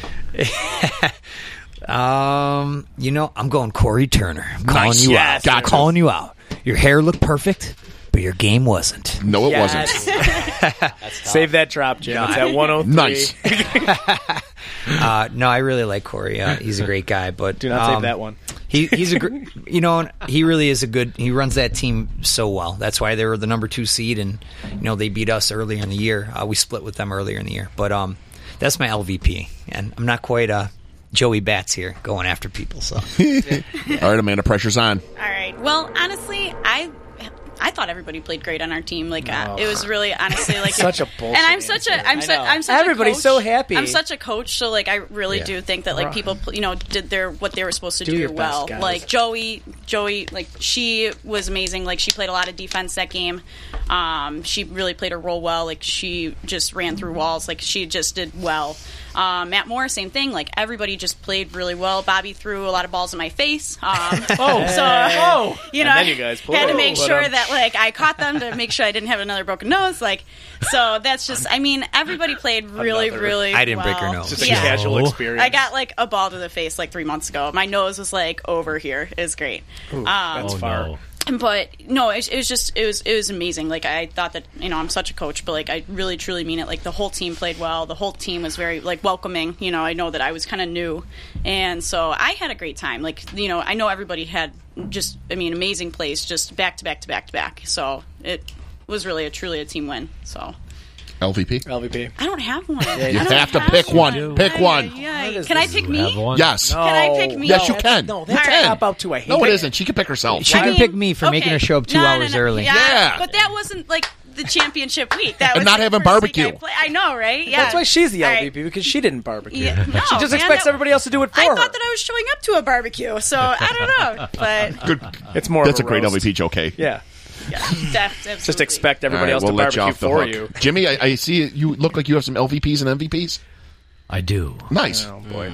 um, you know, I'm going Corey Turner. I'm calling Nice. you Yes. out. I'm Gotcha. calling you out. Your hair looked perfect, but your game wasn't. No, it Yes. wasn't. Save that drop, Jim. It's at one oh three. Nice. Uh, no, I really like Corey. Uh, he's a great guy, but Do not save um, that one. He, he's a, gr- you know, he really is a good. He runs that team so well. That's why they were the number two seed, and you know they beat us earlier in the year. Uh, we split with them earlier in the year, but um, that's my L V P, and I'm not quite uh, Joey Bats here going after people. So, yeah. All right, Amanda, pressure's on. All right. Well, honestly, I I thought everybody played great on our team. Like uh, it was really honestly like Such a bullshit And I'm such a I'm I such know. I'm such Everybody's a coach. so happy. I'm such a coach, so like I really Yeah. do think that like Right. people you know did their what they were supposed to Do do, your best, well. guys. Like Joey, Joey, like she was amazing. Like she played a lot of defense that game. Um, she really played her role well. Like she just ran through walls. Like she just did well. Um, Matt Moore, same thing. Like everybody just played really well. Bobby threw a lot of balls in my face. Um, Oh. so Oh. you know, And then you guys had to played. make But, sure um, that like I caught them to make sure I didn't have another broken nose. Like, so that's just. I mean, everybody played really, Another. really. I didn't break her well. nose. Just a Yeah. casual No. experience. I got like a ball to the face like three months ago. My nose was like over here. It was great. Ooh, um, that's Oh, far. no. but no, it, it was just it was it was amazing. Like I thought that you know I'm such a coach, but like I really truly mean it. Like the whole team played well. The whole team was very like welcoming. You know, I know that I was kind of new, and so I had a great time. Like you know, I know everybody had just I mean amazing plays, just back to back to back to back. So it was really a truly a team win. So. L V P? L V P. I don't have one. You I don't have to pick one. Pick one. Yeah, yeah. Can I pick me? Have one? Yes. No. Can I pick me? Yes, you No, can. No, You that's a can. cop out too. I hate No, it it. isn't. She can pick herself. She I can mean, pick me for making okay. her show up two No, no, hours no. early. Yeah, Yeah. but that wasn't like the championship week. That And was not the having first week barbecue. I, play- I know, right? Yeah. That's why she's the All L right. V P because she didn't barbecue. Yeah, no, She just man, expects that- everybody else to do it for I her. thought that I was showing up to a barbecue, so I don't know. But Good. It's more. That's of a great roast. L V P joke, okay? Yeah, yeah, def- absolutely. just expect All everybody right, else we'll to let you barbecue off the for hook. you. Jimmy, I, I see you look like you have some L V Ps and M V Ps. I do. Nice. Oh boy.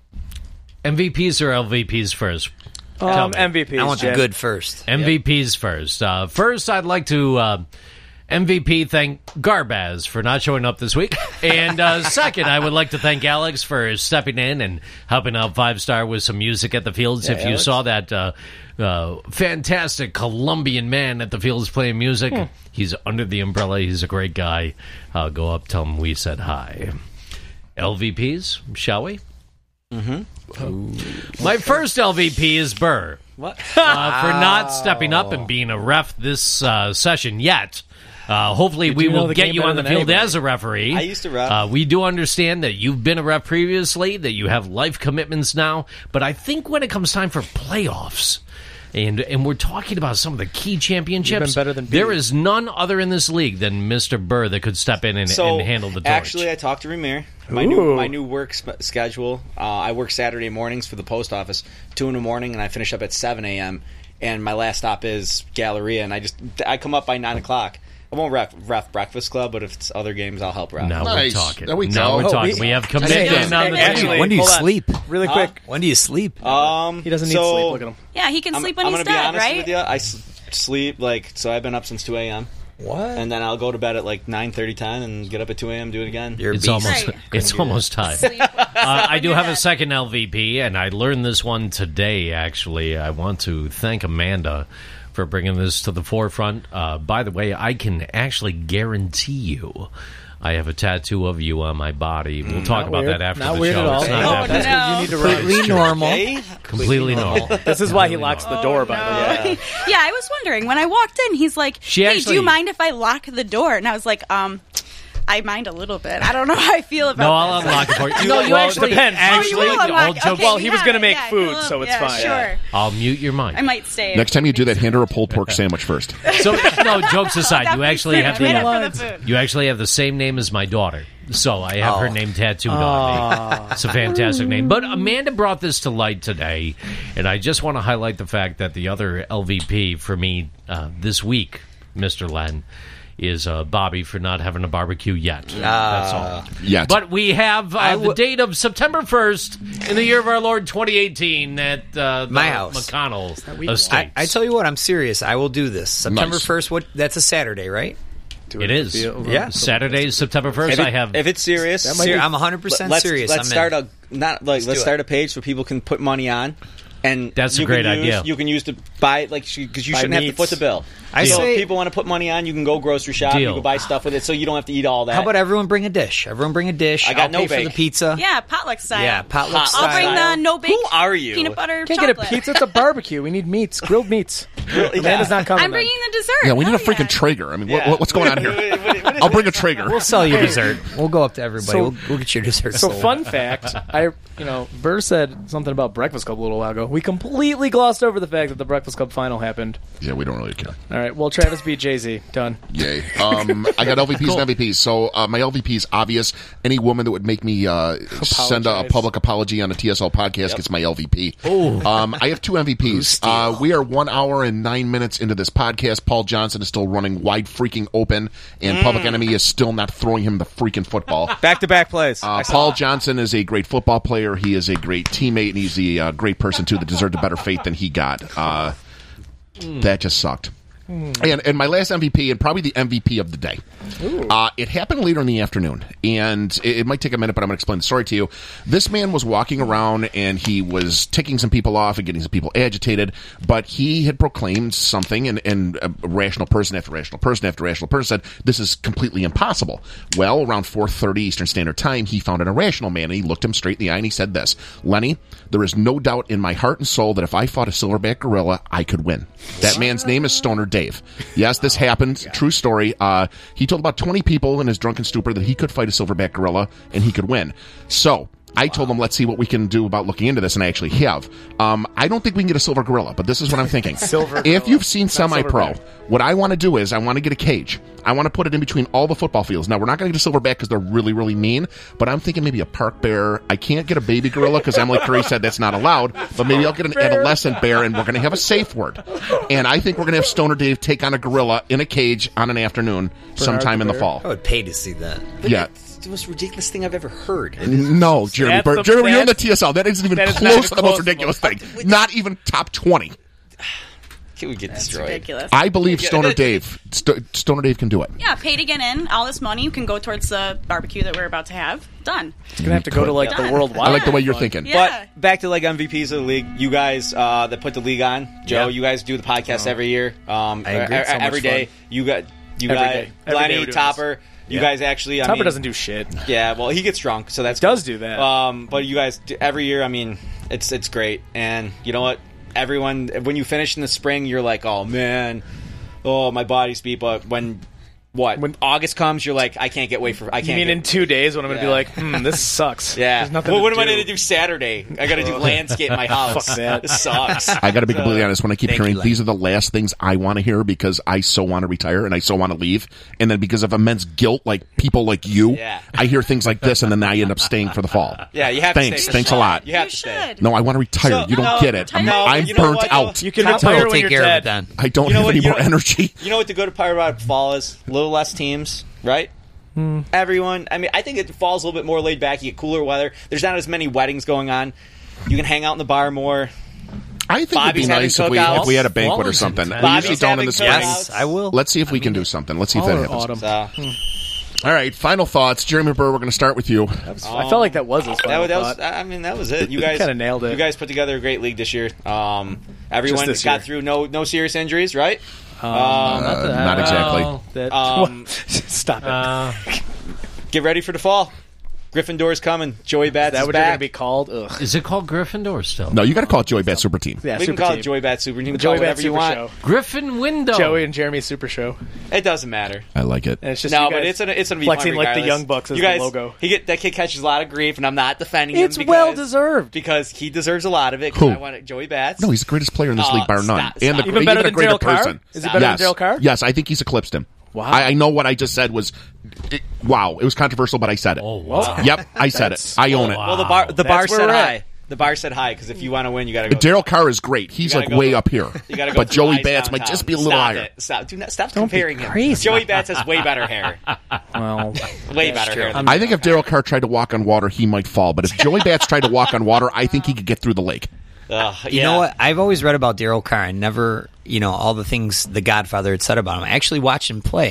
M V Ps or L V Ps first? Tell Um, me. M V Ps. I want the Jen. good first. M V Ps first. Uh, first, I'd like to uh, M V P thank Garbaz for not showing up this week. And uh, second, I would like to thank Alex for stepping in and helping out Five Star with some music at the Fields. Yeah, if you Alex. saw that uh, uh, fantastic Colombian man at the Fields playing music, Hmm. he's under the umbrella. He's a great guy. Uh, go up, tell him we said hi. L V Ps, shall we? Mm-hmm. My first L V P is Burr. What? uh, for not stepping up and being a ref this uh, session yet. Uh, hopefully, You we do know will the get game you better on the than field anybody. as a referee. I used to ref. Uh, we do understand that you've been a ref previously, that you have life commitments now. But I think when it comes time for playoffs, and and we're talking about some of the key championships, You've been better than B. there is none other in this league than Mister Burr that could step in and, So and handle the torch. actually, I talked to Ramir. My new Ooh. my new work sp- schedule. Uh, I work Saturday mornings for the post office, two in the morning, and I finish up at seven a.m. And my last stop is Galleria, and I just I come up by nine o'clock. I won't ref, ref Breakfast Club, but if it's other games, I'll help ref. now Nice. we're talking. There we now go. we're Oh, talking. we- We, have Hey, commitment on the actually, team. When do you hold on. sleep? Really Huh? quick. When do you sleep? Um, He doesn't need so sleep. Look at him. Yeah, he can I'm, sleep when I'm he's gonna be dead, honest right? with you. I s- sleep like so. I've been up since two a.m. What? and then I'll go to bed at like nine thirty, ten, and get up at two a.m. do it again. You're a It's beast. almost Right. it's almost time. Sleep. Uh, I do you're have a dead. second L V P, and I learned this one today, actually. I want to thank Amanda for bringing this to the forefront. Uh, by the way, I can actually guarantee you I have a tattoo of you on my body. We'll talk Not about weird. that after Not the weird show. at all. It's not No, happening. that's what you need to write. Completely normal. Okay? Completely normal. This is why he locks the door, by the way. Oh, yeah, I was wondering when I walked in. He's like, She "Hey, do actually- you mind if I lock the door?" And I was like, "Um, I mind a little bit. I don't know how I feel about No, I'll this." unlock it for you. No, you Well, it actually, depends. actually, Oh, you will unlock- all jokes- okay, Well, he was yeah, gonna make yeah, food, cool. so it's yeah, fine. Sure, I'll mute your mic. I might stay. Next time you do that, hand her a pulled pork sandwich first. So, no, jokes aside, you actually have Right the up for the food. you actually have the same name as my daughter. So I have her Oh. name tattooed on me. It's a fantastic name. But Amanda brought this to light today, and I just want to highlight the fact that the other L V P for me uh, this week, Mister Len, is uh, Bobby for not having a barbecue yet. That's all. Yet. But we have uh, I the w- date of September first in the year of our Lord twenty eighteen at uh, the My house. McConnell we- Estates. I, I tell you what, I'm serious. I will do this. September Nice. first. What? That's a Saturday, right? It is. Yeah. Saturday, September first. If, it- I have. if it's serious, Ser- I'm one hundred percent let's, serious. Let's I'm start in. a not like let's, do it. start a page so people can put money on. And That's a you great can use, idea. You can use to buy like because you Buy shouldn't have meats. to foot the bill. I so say- if people want to put money on, you can go grocery shop. Deal. You can buy stuff with it, so you don't have to eat all that. How about everyone bring a dish? Everyone bring a dish. I got I'll no pay for bake. the pizza. Yeah, potluck style. Yeah, potluck I'll style. bring the no bake. Who are you? Peanut butter Can't chocolate. get a pizza. It's a barbecue. We need meats, grilled meats. Amanda's not coming. I'm then. bringing the dessert. Yeah, we need a Hell freaking yeah. Traeger. I mean, Yeah. what, what's going on here? I'll bring a Traeger. We'll sell you dessert. We'll go up to everybody. So- we'll, we'll get your dessert. So sold. fun fact, I you know, Burr said something about Breakfast Club a little while ago. We completely glossed over the fact that the Breakfast Club final happened. Yeah, we don't really care. All right, well, Travis beat Jay-Z. Done. Yay. Um, I got L V Ps Cool. and M V Ps. So uh, my L V P is obvious. Any woman that would make me uh, send a, a Apologize. public apology on a T S L podcast gets my L V P. Um, I have two M V Ps. Uh, we are one hour and nine minutes into this podcast. Paul Johnson is still running wide freaking open, and Public Enemy is still not throwing him the freaking football. Back to back plays. Uh, Paul Johnson is a great football player. He is a great teammate, and he's a uh, great person, too, that deserved a better fate than he got. Uh, That just sucked. And, and my last M V P, and probably the M V P of the day. Uh, it happened later in the afternoon, and it, it might take a minute, but I'm going to explain the story to you. This man was walking around, and he was ticking some people off and getting some people agitated, but he had proclaimed something, and, and a rational person after rational person after rational person said, this is completely impossible. Well, around four thirty Eastern Standard Time, he found an irrational man, and he looked him straight in the eye, and he said this, Lenny, there is no doubt in my heart and soul that if I fought a silverback gorilla, I could win. That man's name is Stoner Dave. Yes, this happened. True story. Uh, he told about twenty people in his drunken stupor that he could fight a silverback gorilla and he could win. So I told him, let's see what we can do about looking into this, and I actually have. Um, I don't think we can get a silver gorilla, but this is what I'm thinking. Silver If gorilla. you've seen Not Semi-Pro, silverback. what I want to do is I want to get a cage. I want to put it in between all the football fields. Now, we're not going to get a silverback because they're really, really mean, but I'm thinking maybe a park bear. I can't get a baby gorilla because Emily Curry said that's not allowed, but maybe I'll get an adolescent bear, and we're going to have a safe word. And I think we're going to have Stoner Dave take on a gorilla in a cage on an afternoon sometime in the bear. fall. I would pay to see that. Yeah. It's the most ridiculous thing I've ever heard. No, Jeremy That's Burr. the- Jeremy, you're in the that's- T S L. That isn't even that is not close even to the most close. ridiculous thing. Not even top twenty. Can we get It's destroyed? ridiculous. I believe Stoner Dave. St- Stoner Dave can do it. Yeah, pay to get in. All this money can go towards the barbecue that we're about to have. Done. It's gonna have to go to like the Done. worldwide. I like the way you're thinking. Yeah. But back to like M V Ps of the league. You guys uh, that put the league on, Joe. Yeah. You guys do the podcast every year. Um, I agree. e- It's so much every day. fun. You got you Every got day. Every day we're Lenny doing Topper. You Yeah. guys actually. I Topper mean, doesn't do shit. Yeah, well, he gets drunk, so that's Does cool. do that. Um, but you guys do, every year. I mean, it's it's great, and you know what? Everyone, when you finish in the spring, you're like, oh man, oh my body's beat. But when what when August comes, you're like, I can't get away for. I You can't. mean get, in two days when I'm gonna Yeah. be like, hmm, this sucks. yeah. There's nothing Well, to what am I do. going to do Saturday? I got to do landscape in my house. Fuck that. This sucks. I got to be completely honest. When I keep Thank hearing you, these are the last things I want to hear because I so want to retire and I so want to leave, and then because of immense guilt, like people like you, Yeah. I hear things like this, and then I end up staying for the fall. Yeah, you have Thanks, to stay. thanks a lot. You have You to stay. should. No, I want to retire. So- you don't no, get it. I'm, no, I'm you know burnt what, though? out. You can I'll retire when take you're care dead. of it then. I don't You know have what- any you more know- energy. You know what the go to Pirate Rock Fall is? A little less teams, right? Hmm. Everyone. I mean, I think it falls a little bit more laid back. You get cooler weather. There's not as many weddings going on. You can hang out in the bar more. I think Bobby's it'd be having nice if we, cookouts. if we had a banquet or Wallington something. Fest. We usually Bobby's don't in having the spring. cookouts. Yes, I will. Let's see if we can do something. Let's see if that Fall or happens. autumn. So All right, final thoughts. Jeremy Burr, we're going to start with you. I felt like that was his that, final was- that was. thought. I mean, that was it. You guys Kinda nailed it. You guys put together a great league this year. Um, everyone this got year. through no no serious injuries, right? Um, Um, not, Uh, not exactly. Well, that. Um, Stop it. uh, Get ready for the fall. Gryffindor's coming. Joey Bats is that is what you're going back. to be called? Ugh. is it called Gryffindor still? No, you got to call it Joey Bat Super Team. Yeah, we can super call team. it Joey Bat Super. You can The call Joey it Bat whatever you Super want. Show. Griffin Window. Joey and Jeremy Super Show. It doesn't matter. I like it. And it's just No, you but guys it's gonna it's gonna be flexing fun like the regardless. Young Bucks as you guys, the logo. He get that kid catches a lot of grief, and I'm not defending It's him. Because, well deserved. because he deserves a lot of it. 'cause Who? I want it, Joey Bats. No, he's the greatest player in this Oh, league, bar none. stop, and the, stop. Even better a than greater Daryl Carr? person. Is he better yes. than Daryl Carr? Yes, I think he's eclipsed him. Wow. I, I know what I just said was, it, wow, it was controversial, but I said it. Oh, wow. Yep, I said it. I own it. Well, the bar the bar That's where said we're at. hi. The bar said hi because if you want to win, you got to go. Daryl Carr is great. He's You like gotta go- way up here. You got to go. But through Joey eyes Bats might downtown. just be a little Stop higher. It. Stop. Do not, stop Don't be comparing him. crazy. Joey Bats has way better hair. Well, Way better hair. Than I think if Daryl Carr tried to walk on water, he might fall. But if Joey Bats tried to walk on water, I think he could get through the lake. Ugh, You yeah. know what? I've always read about Daryl Carr and never, you know, all the things the Godfather had said about him. I actually watched him play.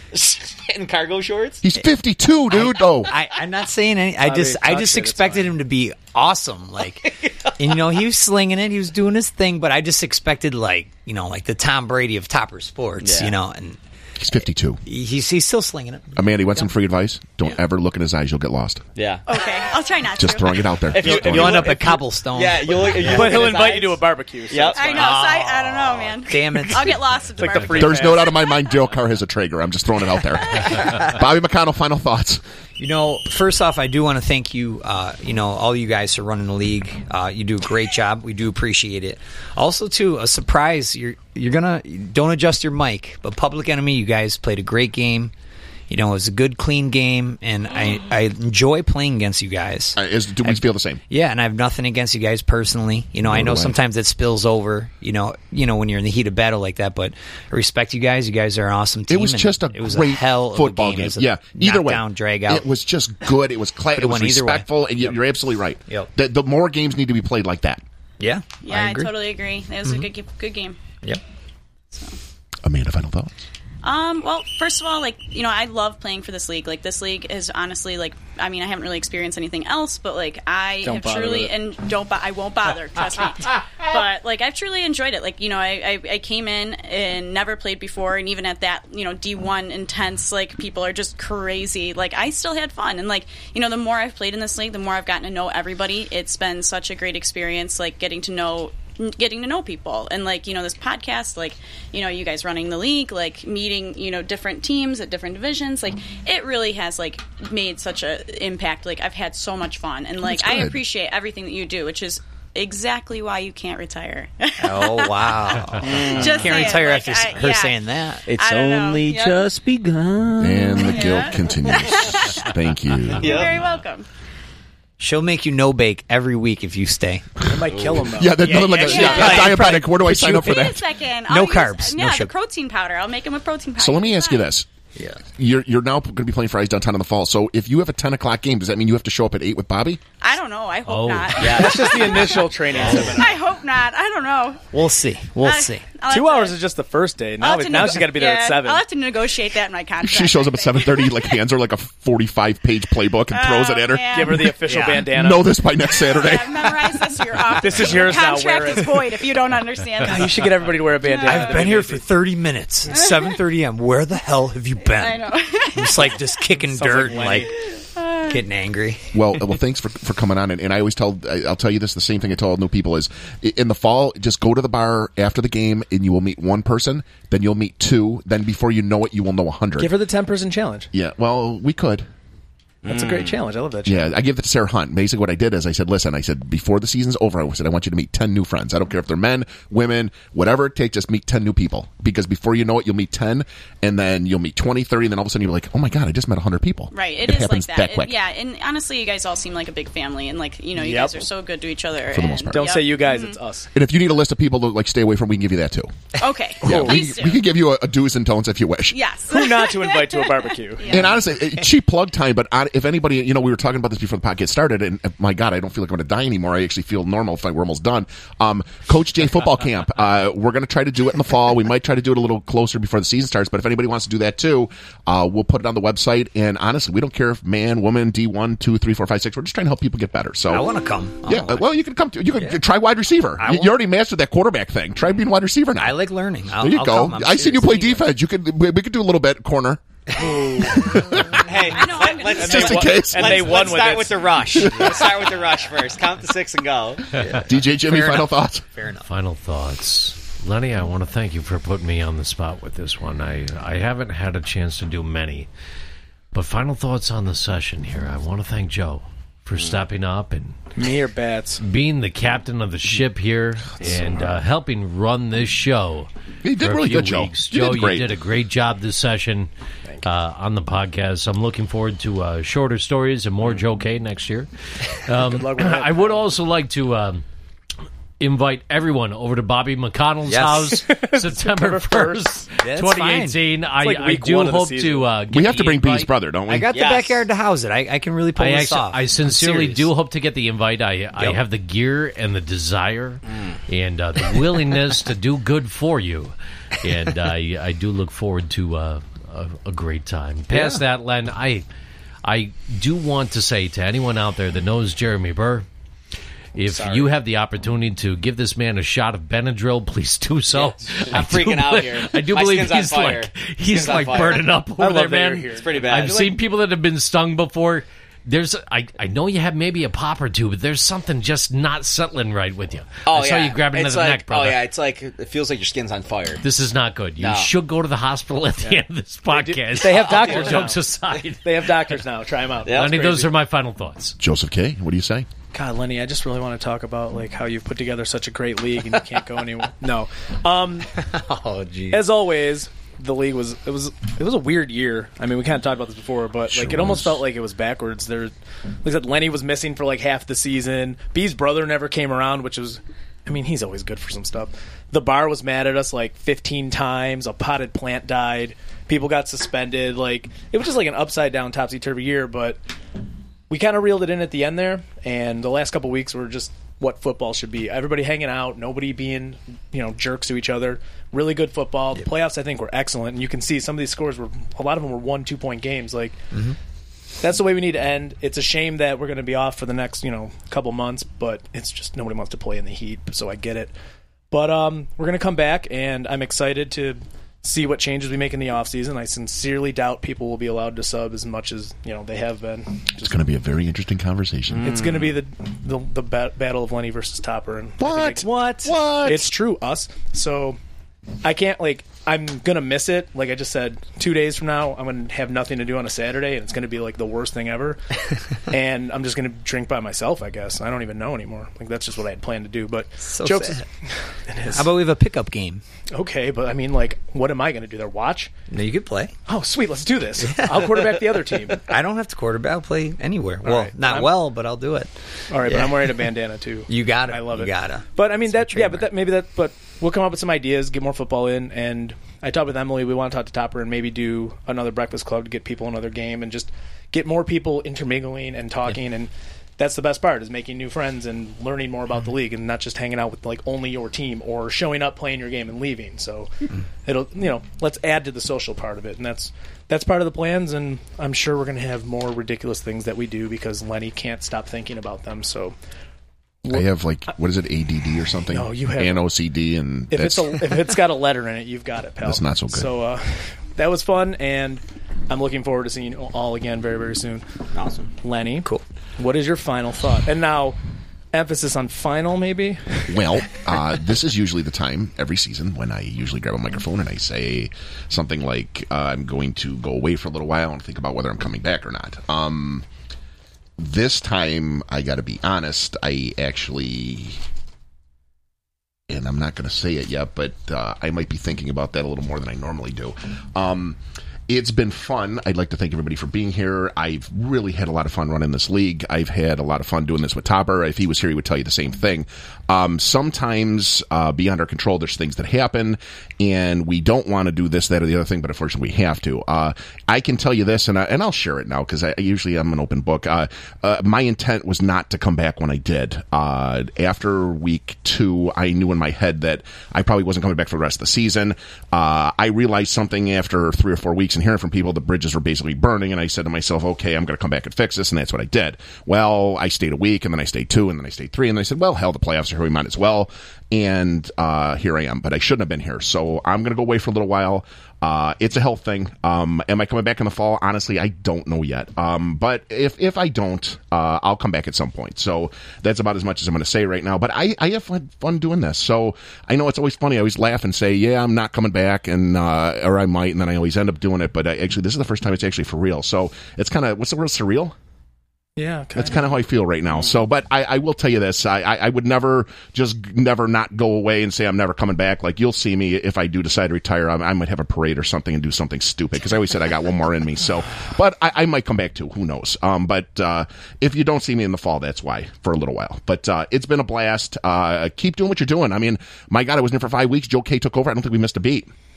in cargo shorts. He's fifty-two, dude. Oh, I, I'm not saying any. I just, I just expected him to be awesome. Like, and you know, he was slinging it. He was doing his thing, but I just expected, like, you know, like the Tom Brady of Topper Sports. Yeah. You know, and he's fifty-two. He's he's still slinging it. Amanda, you want some free advice? Don't ever look in his eyes. You'll get lost. Yeah. Okay, I'll try not Just to. throwing it out there. If you, Just if throwing you it You'll out end there. up at Cobblestone. Yeah, you'll. you But he'll invite you to a barbecue. So Yep. it's I fine. know, so I, I don't know, man. Damn it. I'll get lost at the It's like the barbecue. free There's no doubt in my mind Dale Carr has a Traeger. I'm just throwing it out there. Bobby McConnell, final thoughts. You know, first off, I do want to thank you, uh, you know, all you guys for running the league. Uh, you do a great job. We do appreciate it. Also, too, a surprise, you're you're going to, don't adjust your mic, but Public Enemy, you guys played a great game. You know, it was a good, clean game, and I, I enjoy playing against you guys. Uh, is, do we feel the same? Yeah, and I have nothing against you guys personally. You know, No, I know do I. sometimes it spills over, you know, you know, when you're in the heat of battle like that, but I respect you guys. You guys are an awesome team. It was and just a it was great a hell football of a game. game. It was a Yeah, either way, knockdown, drag out. It was just good. It was cla- Could've it was went either way. respectful, and you, Yep. you're absolutely right. Yep. The, the more games need to be played like that. Yeah, Yeah, I I, agree. totally agree. It was Mhm. a good, g- good game. Yep. Amanda, final thoughts. Um, well, first of all, like, you know, I love playing for this league. Like, this league is honestly, like, I mean, I haven't really experienced anything else, but, like, I Don't have bother truly, with it. and don't, bo- I won't bother, trust me. But, like, I've truly enjoyed it. Like, you know, I, I, I came in and never played before, and even at that, you know, D one intense, like, people are just crazy. Like, I still had fun. And, like, you know, the more I've played in this league, the more I've gotten to know everybody. It's been such a great experience, like, getting to know getting to know people, and like, you know, this podcast, like, you know, you guys running the league, like meeting, you know, different teams at different divisions, like it really has like made such a impact. Like, I've had so much fun, and like That's I good. appreciate everything that you do, which is exactly why you can't retire. Oh, wow. Just Can't saying, retire like, after I- her yeah. saying that. It's I don't know. only Yep. just begun. And the guilt continues. Thank you. You're very welcome. She'll make you no bake every week if you stay. It might kill him, though. Yeah, that's like a, yeah, a diabetic. Where do I sign up for Wait a that? second. No I'll use- carbs, no Yeah, the sugar. protein powder. I'll make him a protein powder. So let me ask you this. Yeah. You're you're now going to be playing Fridays downtown in the fall. So if you have a ten o'clock game, does that mean you have to show up at eight with Bobby? I don't know. I hope Oh. not. Yeah, That's just the initial training seminar. I hope not. I don't know. We'll see. We'll I- see. I'll have Two to- hours is just the first day. I'll Now, have it, to now nego- she's got to be there yeah, at seven. I'll have to negotiate that in my contract. She shows up at seven thirty, like hands her like a forty-five page playbook and throws it at her. Oh, man. Give her the official Yeah. bandana. Know this by next Saturday. Yeah, memorize this. You're off. This is Your yours now, contract wear it. is void if you don't understand. God, you should get everybody to wear a bandana. I've been here for thirty minutes. It's seven thirty a.m. Where the hell have you been? I know. It's like just kicking Sounds dirt like and like getting angry. Well, well, thanks for for coming on. And, and I always tell I- I'll tell you this. The same thing I tell new people is i- in the fall, just go to the bar after the game, and you will meet one person. Then you'll meet two. Then before you know it, you will know a hundred. Give her the ten person challenge. Yeah. Well, we could. That's a great challenge. I love that challenge. Yeah, I give that to Sarah Hunt. Basically, what I did is I said, listen, I said, before the season's over, I said, I want you to meet ten new friends. I don't care if they're men, women, whatever it takes, just meet ten new people. Because before you know it, you'll meet ten, and then you'll meet twenty, thirty, and then all of a sudden you're like, oh my God, I just met one hundred people. Right, it it is happens like that. It- quick. yeah, and honestly, you guys all seem like a big family, and like, you know, you Yep. guys are so good to each other. For the and, most part. Don't yep. say you guys, Mhm. it's us. And if you need a list of people to like stay away from, we can give you that too. Okay, Yeah, we, please do. we can give you a, a do's and don'ts if you wish. Yes. Who not to invite to a barbecue? And honestly, it- cheap plug time, but on, if anybody, you know, we were talking about this before the podcast started, and uh, my God, I don't feel like I'm going to die anymore. I actually feel normal. If we're almost done. Um, Coach J football camp. Uh, we're going to try to do it in the fall. We might try to do it a little closer before the season starts. But if anybody wants to do that too, uh, we'll put it on the website. And honestly, we don't care if man, woman, D one, two, three, four, five, six. We're just trying to help people get better. So I want to come. I Yeah, wanna- uh, well, you can come to. You can Yeah. try wide receiver. I You, will. you already mastered that quarterback thing. Try being wide receiver now. I like learning. I'll, there you I'll go. come. I'm I seen you serious. play defense. You could. We, we could do a little bit corner. Hey, let, us Just in case. And let's, they won let's with start it. with the rush. Let's start with the rush first. Count to six and go. D J Jimmy, Fair final enough. thoughts. Fair enough. Final thoughts. Lenny, I want to thank you for putting me on the spot with this one. I, I haven't had a chance to do many. But final thoughts on the session here. I want to thank Joe for stepping up and Me or bats? being the captain of the ship here and uh, helping run this show. You did for a really few good, Joe. weeks. You Joe, did great. you did a great job this session uh, on the podcast. I'm looking forward to uh, shorter stories and more Joe K next year. Um, Good luck with that. I would also like to um, invite everyone over to Bobby McConnell's Yes. house September first, That's twenty eighteen. I, like I week do one of the hope season. to uh, get We have to the bring invite. B's brother, don't we? I got Yes. the backyard to house it. I, I can really pull I, this actually, off. I I'm sincerely serious. do hope to get the invite. I, I Yep. have the gear and the desire and uh, the willingness to do good for you. And I, I do look forward to uh, a, a great time. Past Yeah. that, Len, I I do want to say to anyone out there that knows Jeremy Burr, if Sorry. you have the opportunity to give this man a shot of Benadryl, please do so. I'm I do freaking out believe- here. I do My believe skin's on he's fire. like Skin's he's on like fire. burning up I over love there, that you're man. here. It's pretty bad. I've seen people that have been stung before. There's, I, I know you have maybe a pop or two, but there's something just not settling right with you. Oh I saw yeah, you grabbing it's into the like, neck, brother. Oh yeah, it's like it feels like your skin's on fire. This is not good. You No. should go to the hospital at the end of this podcast. They have All doctors now. jokes aside. They have doctors now. Try them out. Yeah. Lenny, That's those crazy. are my final thoughts. Joseph K., what do you say? God, Lenny, I just really want to talk about like how you've put together such a great league and you can't go anywhere. No, um, Oh, geez. as always, the league was it was it was a weird year. I mean, we kind of talked about this before, but Sure like it almost was. felt like it was backwards. There, like I said, Lenny was missing for like half the season. B's brother never came around, which was, I mean, he's always good for some stuff. The bar was mad at us like fifteen times. A potted plant died. People got suspended. Like it was just like an upside down, topsy turvy year. But we kind of reeled it in at the end there, and the last couple weeks were just what football should be. Everybody hanging out, nobody being, you know, jerks to each other. Really good football. The playoffs, I think, were excellent, and you can see some of these scores were a lot of them were one, two point games. Like that's the way we need to end. It's a shame that we're going to be off for the next, you know, couple months, but it's just nobody wants to play in the heat, so I get it. But um, we're going to come back, and I'm excited to see what changes we make in the offseason. I sincerely doubt people will be allowed to sub as much as, you know, they have been. It's going to be a very interesting conversation. It's going to be the the, the ba- battle of Lenny versus Topper. And I think What? it's- What? What? It's true, us. So I can't, like, I'm going to miss it. Like I just said, two days from now, I'm going to have nothing to do on a Saturday, and it's going to be, like, the worst thing ever. And I'm just going to drink by myself, I guess. I don't even know anymore. Like, that's just what I had planned to do. But So jokes sad. it is. How about we have a pickup game? Okay, but I mean, like, what am I going to do there? Watch? No, you could play. Oh, sweet, let's do this. I'll quarterback the other team. I don't have to quarterback. I'll play anywhere. Well, right. not I'm- well, but I'll do it. All right, but Yeah. I'm wearing a bandana, too. You got it. I love You it. gotta. But I mean It's that my yeah, but trademark. that maybe that but we'll come up with some ideas, get more football in, and I talked with Emily, we want to talk to Topper and maybe do another breakfast club to get people another game and just get more people intermingling and talking and that's the best part is making new friends and learning more about the league and not just hanging out with like only your team or showing up, playing your game and leaving. So it'll you know, let's add to the social part of it and that's that's part of the plans and I'm sure we're gonna have more ridiculous things that we do because Lenny can't stop thinking about them. So I have like what is it, A D D or something? No, you have- and O C D, and If that's, it's a, if it's got a letter in it, you've got it, pal. That's not so good. So uh, that was fun, and I'm looking forward to seeing you all again very, very soon. Awesome. Lenny, cool. What is your final thought? And now, emphasis on final, maybe. well, uh, this is usually the time every season when I usually grab a microphone and I say something like, uh, "I'm going to go away for a little while and think about whether I'm coming back or not." Um, this time, I got to be honest. I actually. And I'm not going to say it yet, but uh, I might be thinking about that a little more than I normally do. Um, it's been fun. I'd like to thank everybody for being here. I've really had a lot of fun running this league. I've had a lot of fun doing this with Topper. If he was here, he would tell you the same thing. Um, sometimes, uh, beyond our control, there's things that happen, and we don't want to do this, that, or the other thing, but unfortunately we have to. Uh, I can tell you this, and, I, and I'll share it now, because I, usually I'm an open book. Uh, uh, my intent was not to come back when I did. Uh, after week two, I knew in my head that I probably wasn't coming back for the rest of the season. Uh, I realized something after three or four weeks and hearing from people, the bridges were basically burning, and I said to myself, okay, I'm going to come back and fix this, and that's what I did. Well, I stayed a week, and then I stayed two, and then I stayed three, and then I said, well, hell, the playoffs are here, we might as well, and uh, here I am, but I shouldn't have been here, so I'm going to go away for a little while. Uh, it's a health thing. Um, am I coming back in the fall? Honestly, I don't know yet. Um, but if, if I don't, uh, I'll come back at some point. So that's about as much as I'm going to say right now. But I, I have fun, fun doing this. So I know it's always funny. I always laugh and say, yeah, I'm not coming back, and uh, or I might, and then I always end up doing it. But I, actually, this is the first time it's actually for real. So it's kind of, what's the word, surreal? Yeah, that's kind of how I feel right now. So, but I, I will tell you this: I, I, I would never just never not go away and say I'm never coming back. Like you'll see me if I do decide to retire. I, I might have a parade or something and do something stupid because I always said I got one more in me. So, but I, I might come back too. Who knows? Um, but uh, if you don't see me in the fall, that's why for a little while. But uh, it's been a blast. Uh, keep doing what you're doing. I mean, my God, I was in there for five weeks. Joe K took over. I don't think we missed a beat.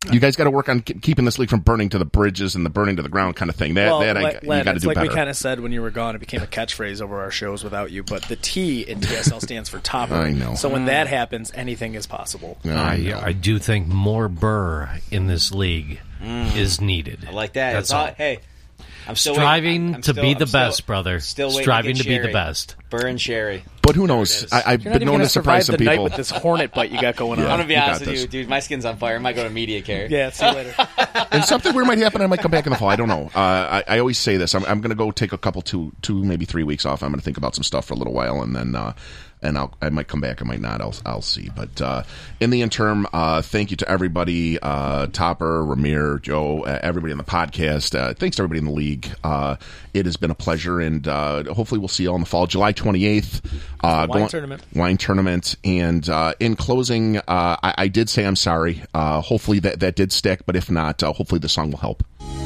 You guys got to work on k- keeping this league from burning to the bridges and the burning to the ground kind of thing. That, well, that I, Len, you got to it's do like better. we kind of said when you were gone, it became a catchphrase over our shows without you. But the T in T S L stands for topper. I know. So when that happens, anything is possible. I, I do think more Burr in this league Mm. is needed. I like that. That's It's all- all. hey, I'm still Striving waiting. I'm to still- be the I'm still- best, brother. Still waiting Striving to, to get be the Sherry. best. Burr and Sherry. But who knows? I, I've You're not been even known gonna to surprise survive some the people. night with this hornet bite you got going Yeah. on. I'm gonna be you honest got with this. you, dude. My skin's on fire. I might go to media care. Yeah, see you later. And something weird might happen. I might come back in the fall. I don't know. Uh, I, I always say this. I'm, I'm going to go take a couple, two, two, maybe three weeks off. I'm going to think about some stuff for a little while, and then uh, and I'll, I might come back. I might not. I'll, I'll see. But uh, in the interim, uh, thank you to everybody, uh, Topper, Ramir, Joe, uh, everybody on the podcast. Uh, thanks to everybody in the league. Uh, it has been a pleasure, and uh, hopefully we'll see you all in the fall, July twenty-eighth. Uh, Wine go on- tournament. Wine tournament. And uh, in closing, uh, I, I did say I'm sorry. Uh, hopefully that, that did stick, but if not, uh, hopefully the song will help.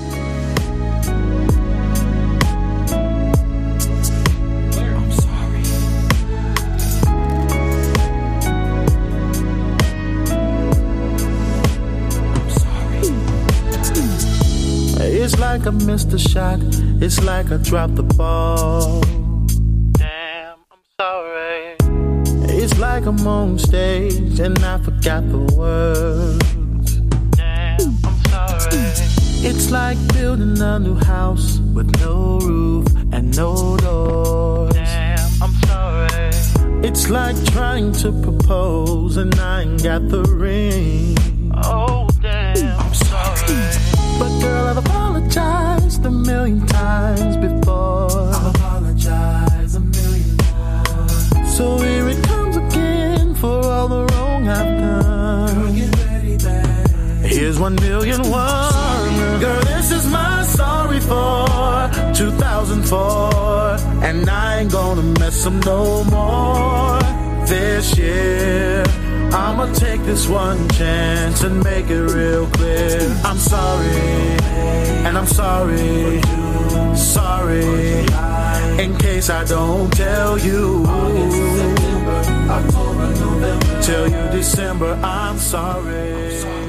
It's like I missed a shot. It's like I dropped the ball. Damn, I'm sorry. It's like I'm on stage and I forgot the words. Damn, I'm sorry. It's like building a new house with no roof and no doors. Damn, I'm sorry. It's like trying to propose and I ain't got the ring. Oh, damn, I'm sorry. But girl, I've apologized a million times before. I've apologized a million times. So here it comes again for all the wrong I've done. Girl, get ready, babe. Here's one million one. Girl, this is my sorry for two thousand four. And I ain't gonna mess up no more this year. I'ma take this one chance and make it real clear. I'm sorry, and I'm sorry, sorry, in case I don't tell you. Tell you December, I'm sorry.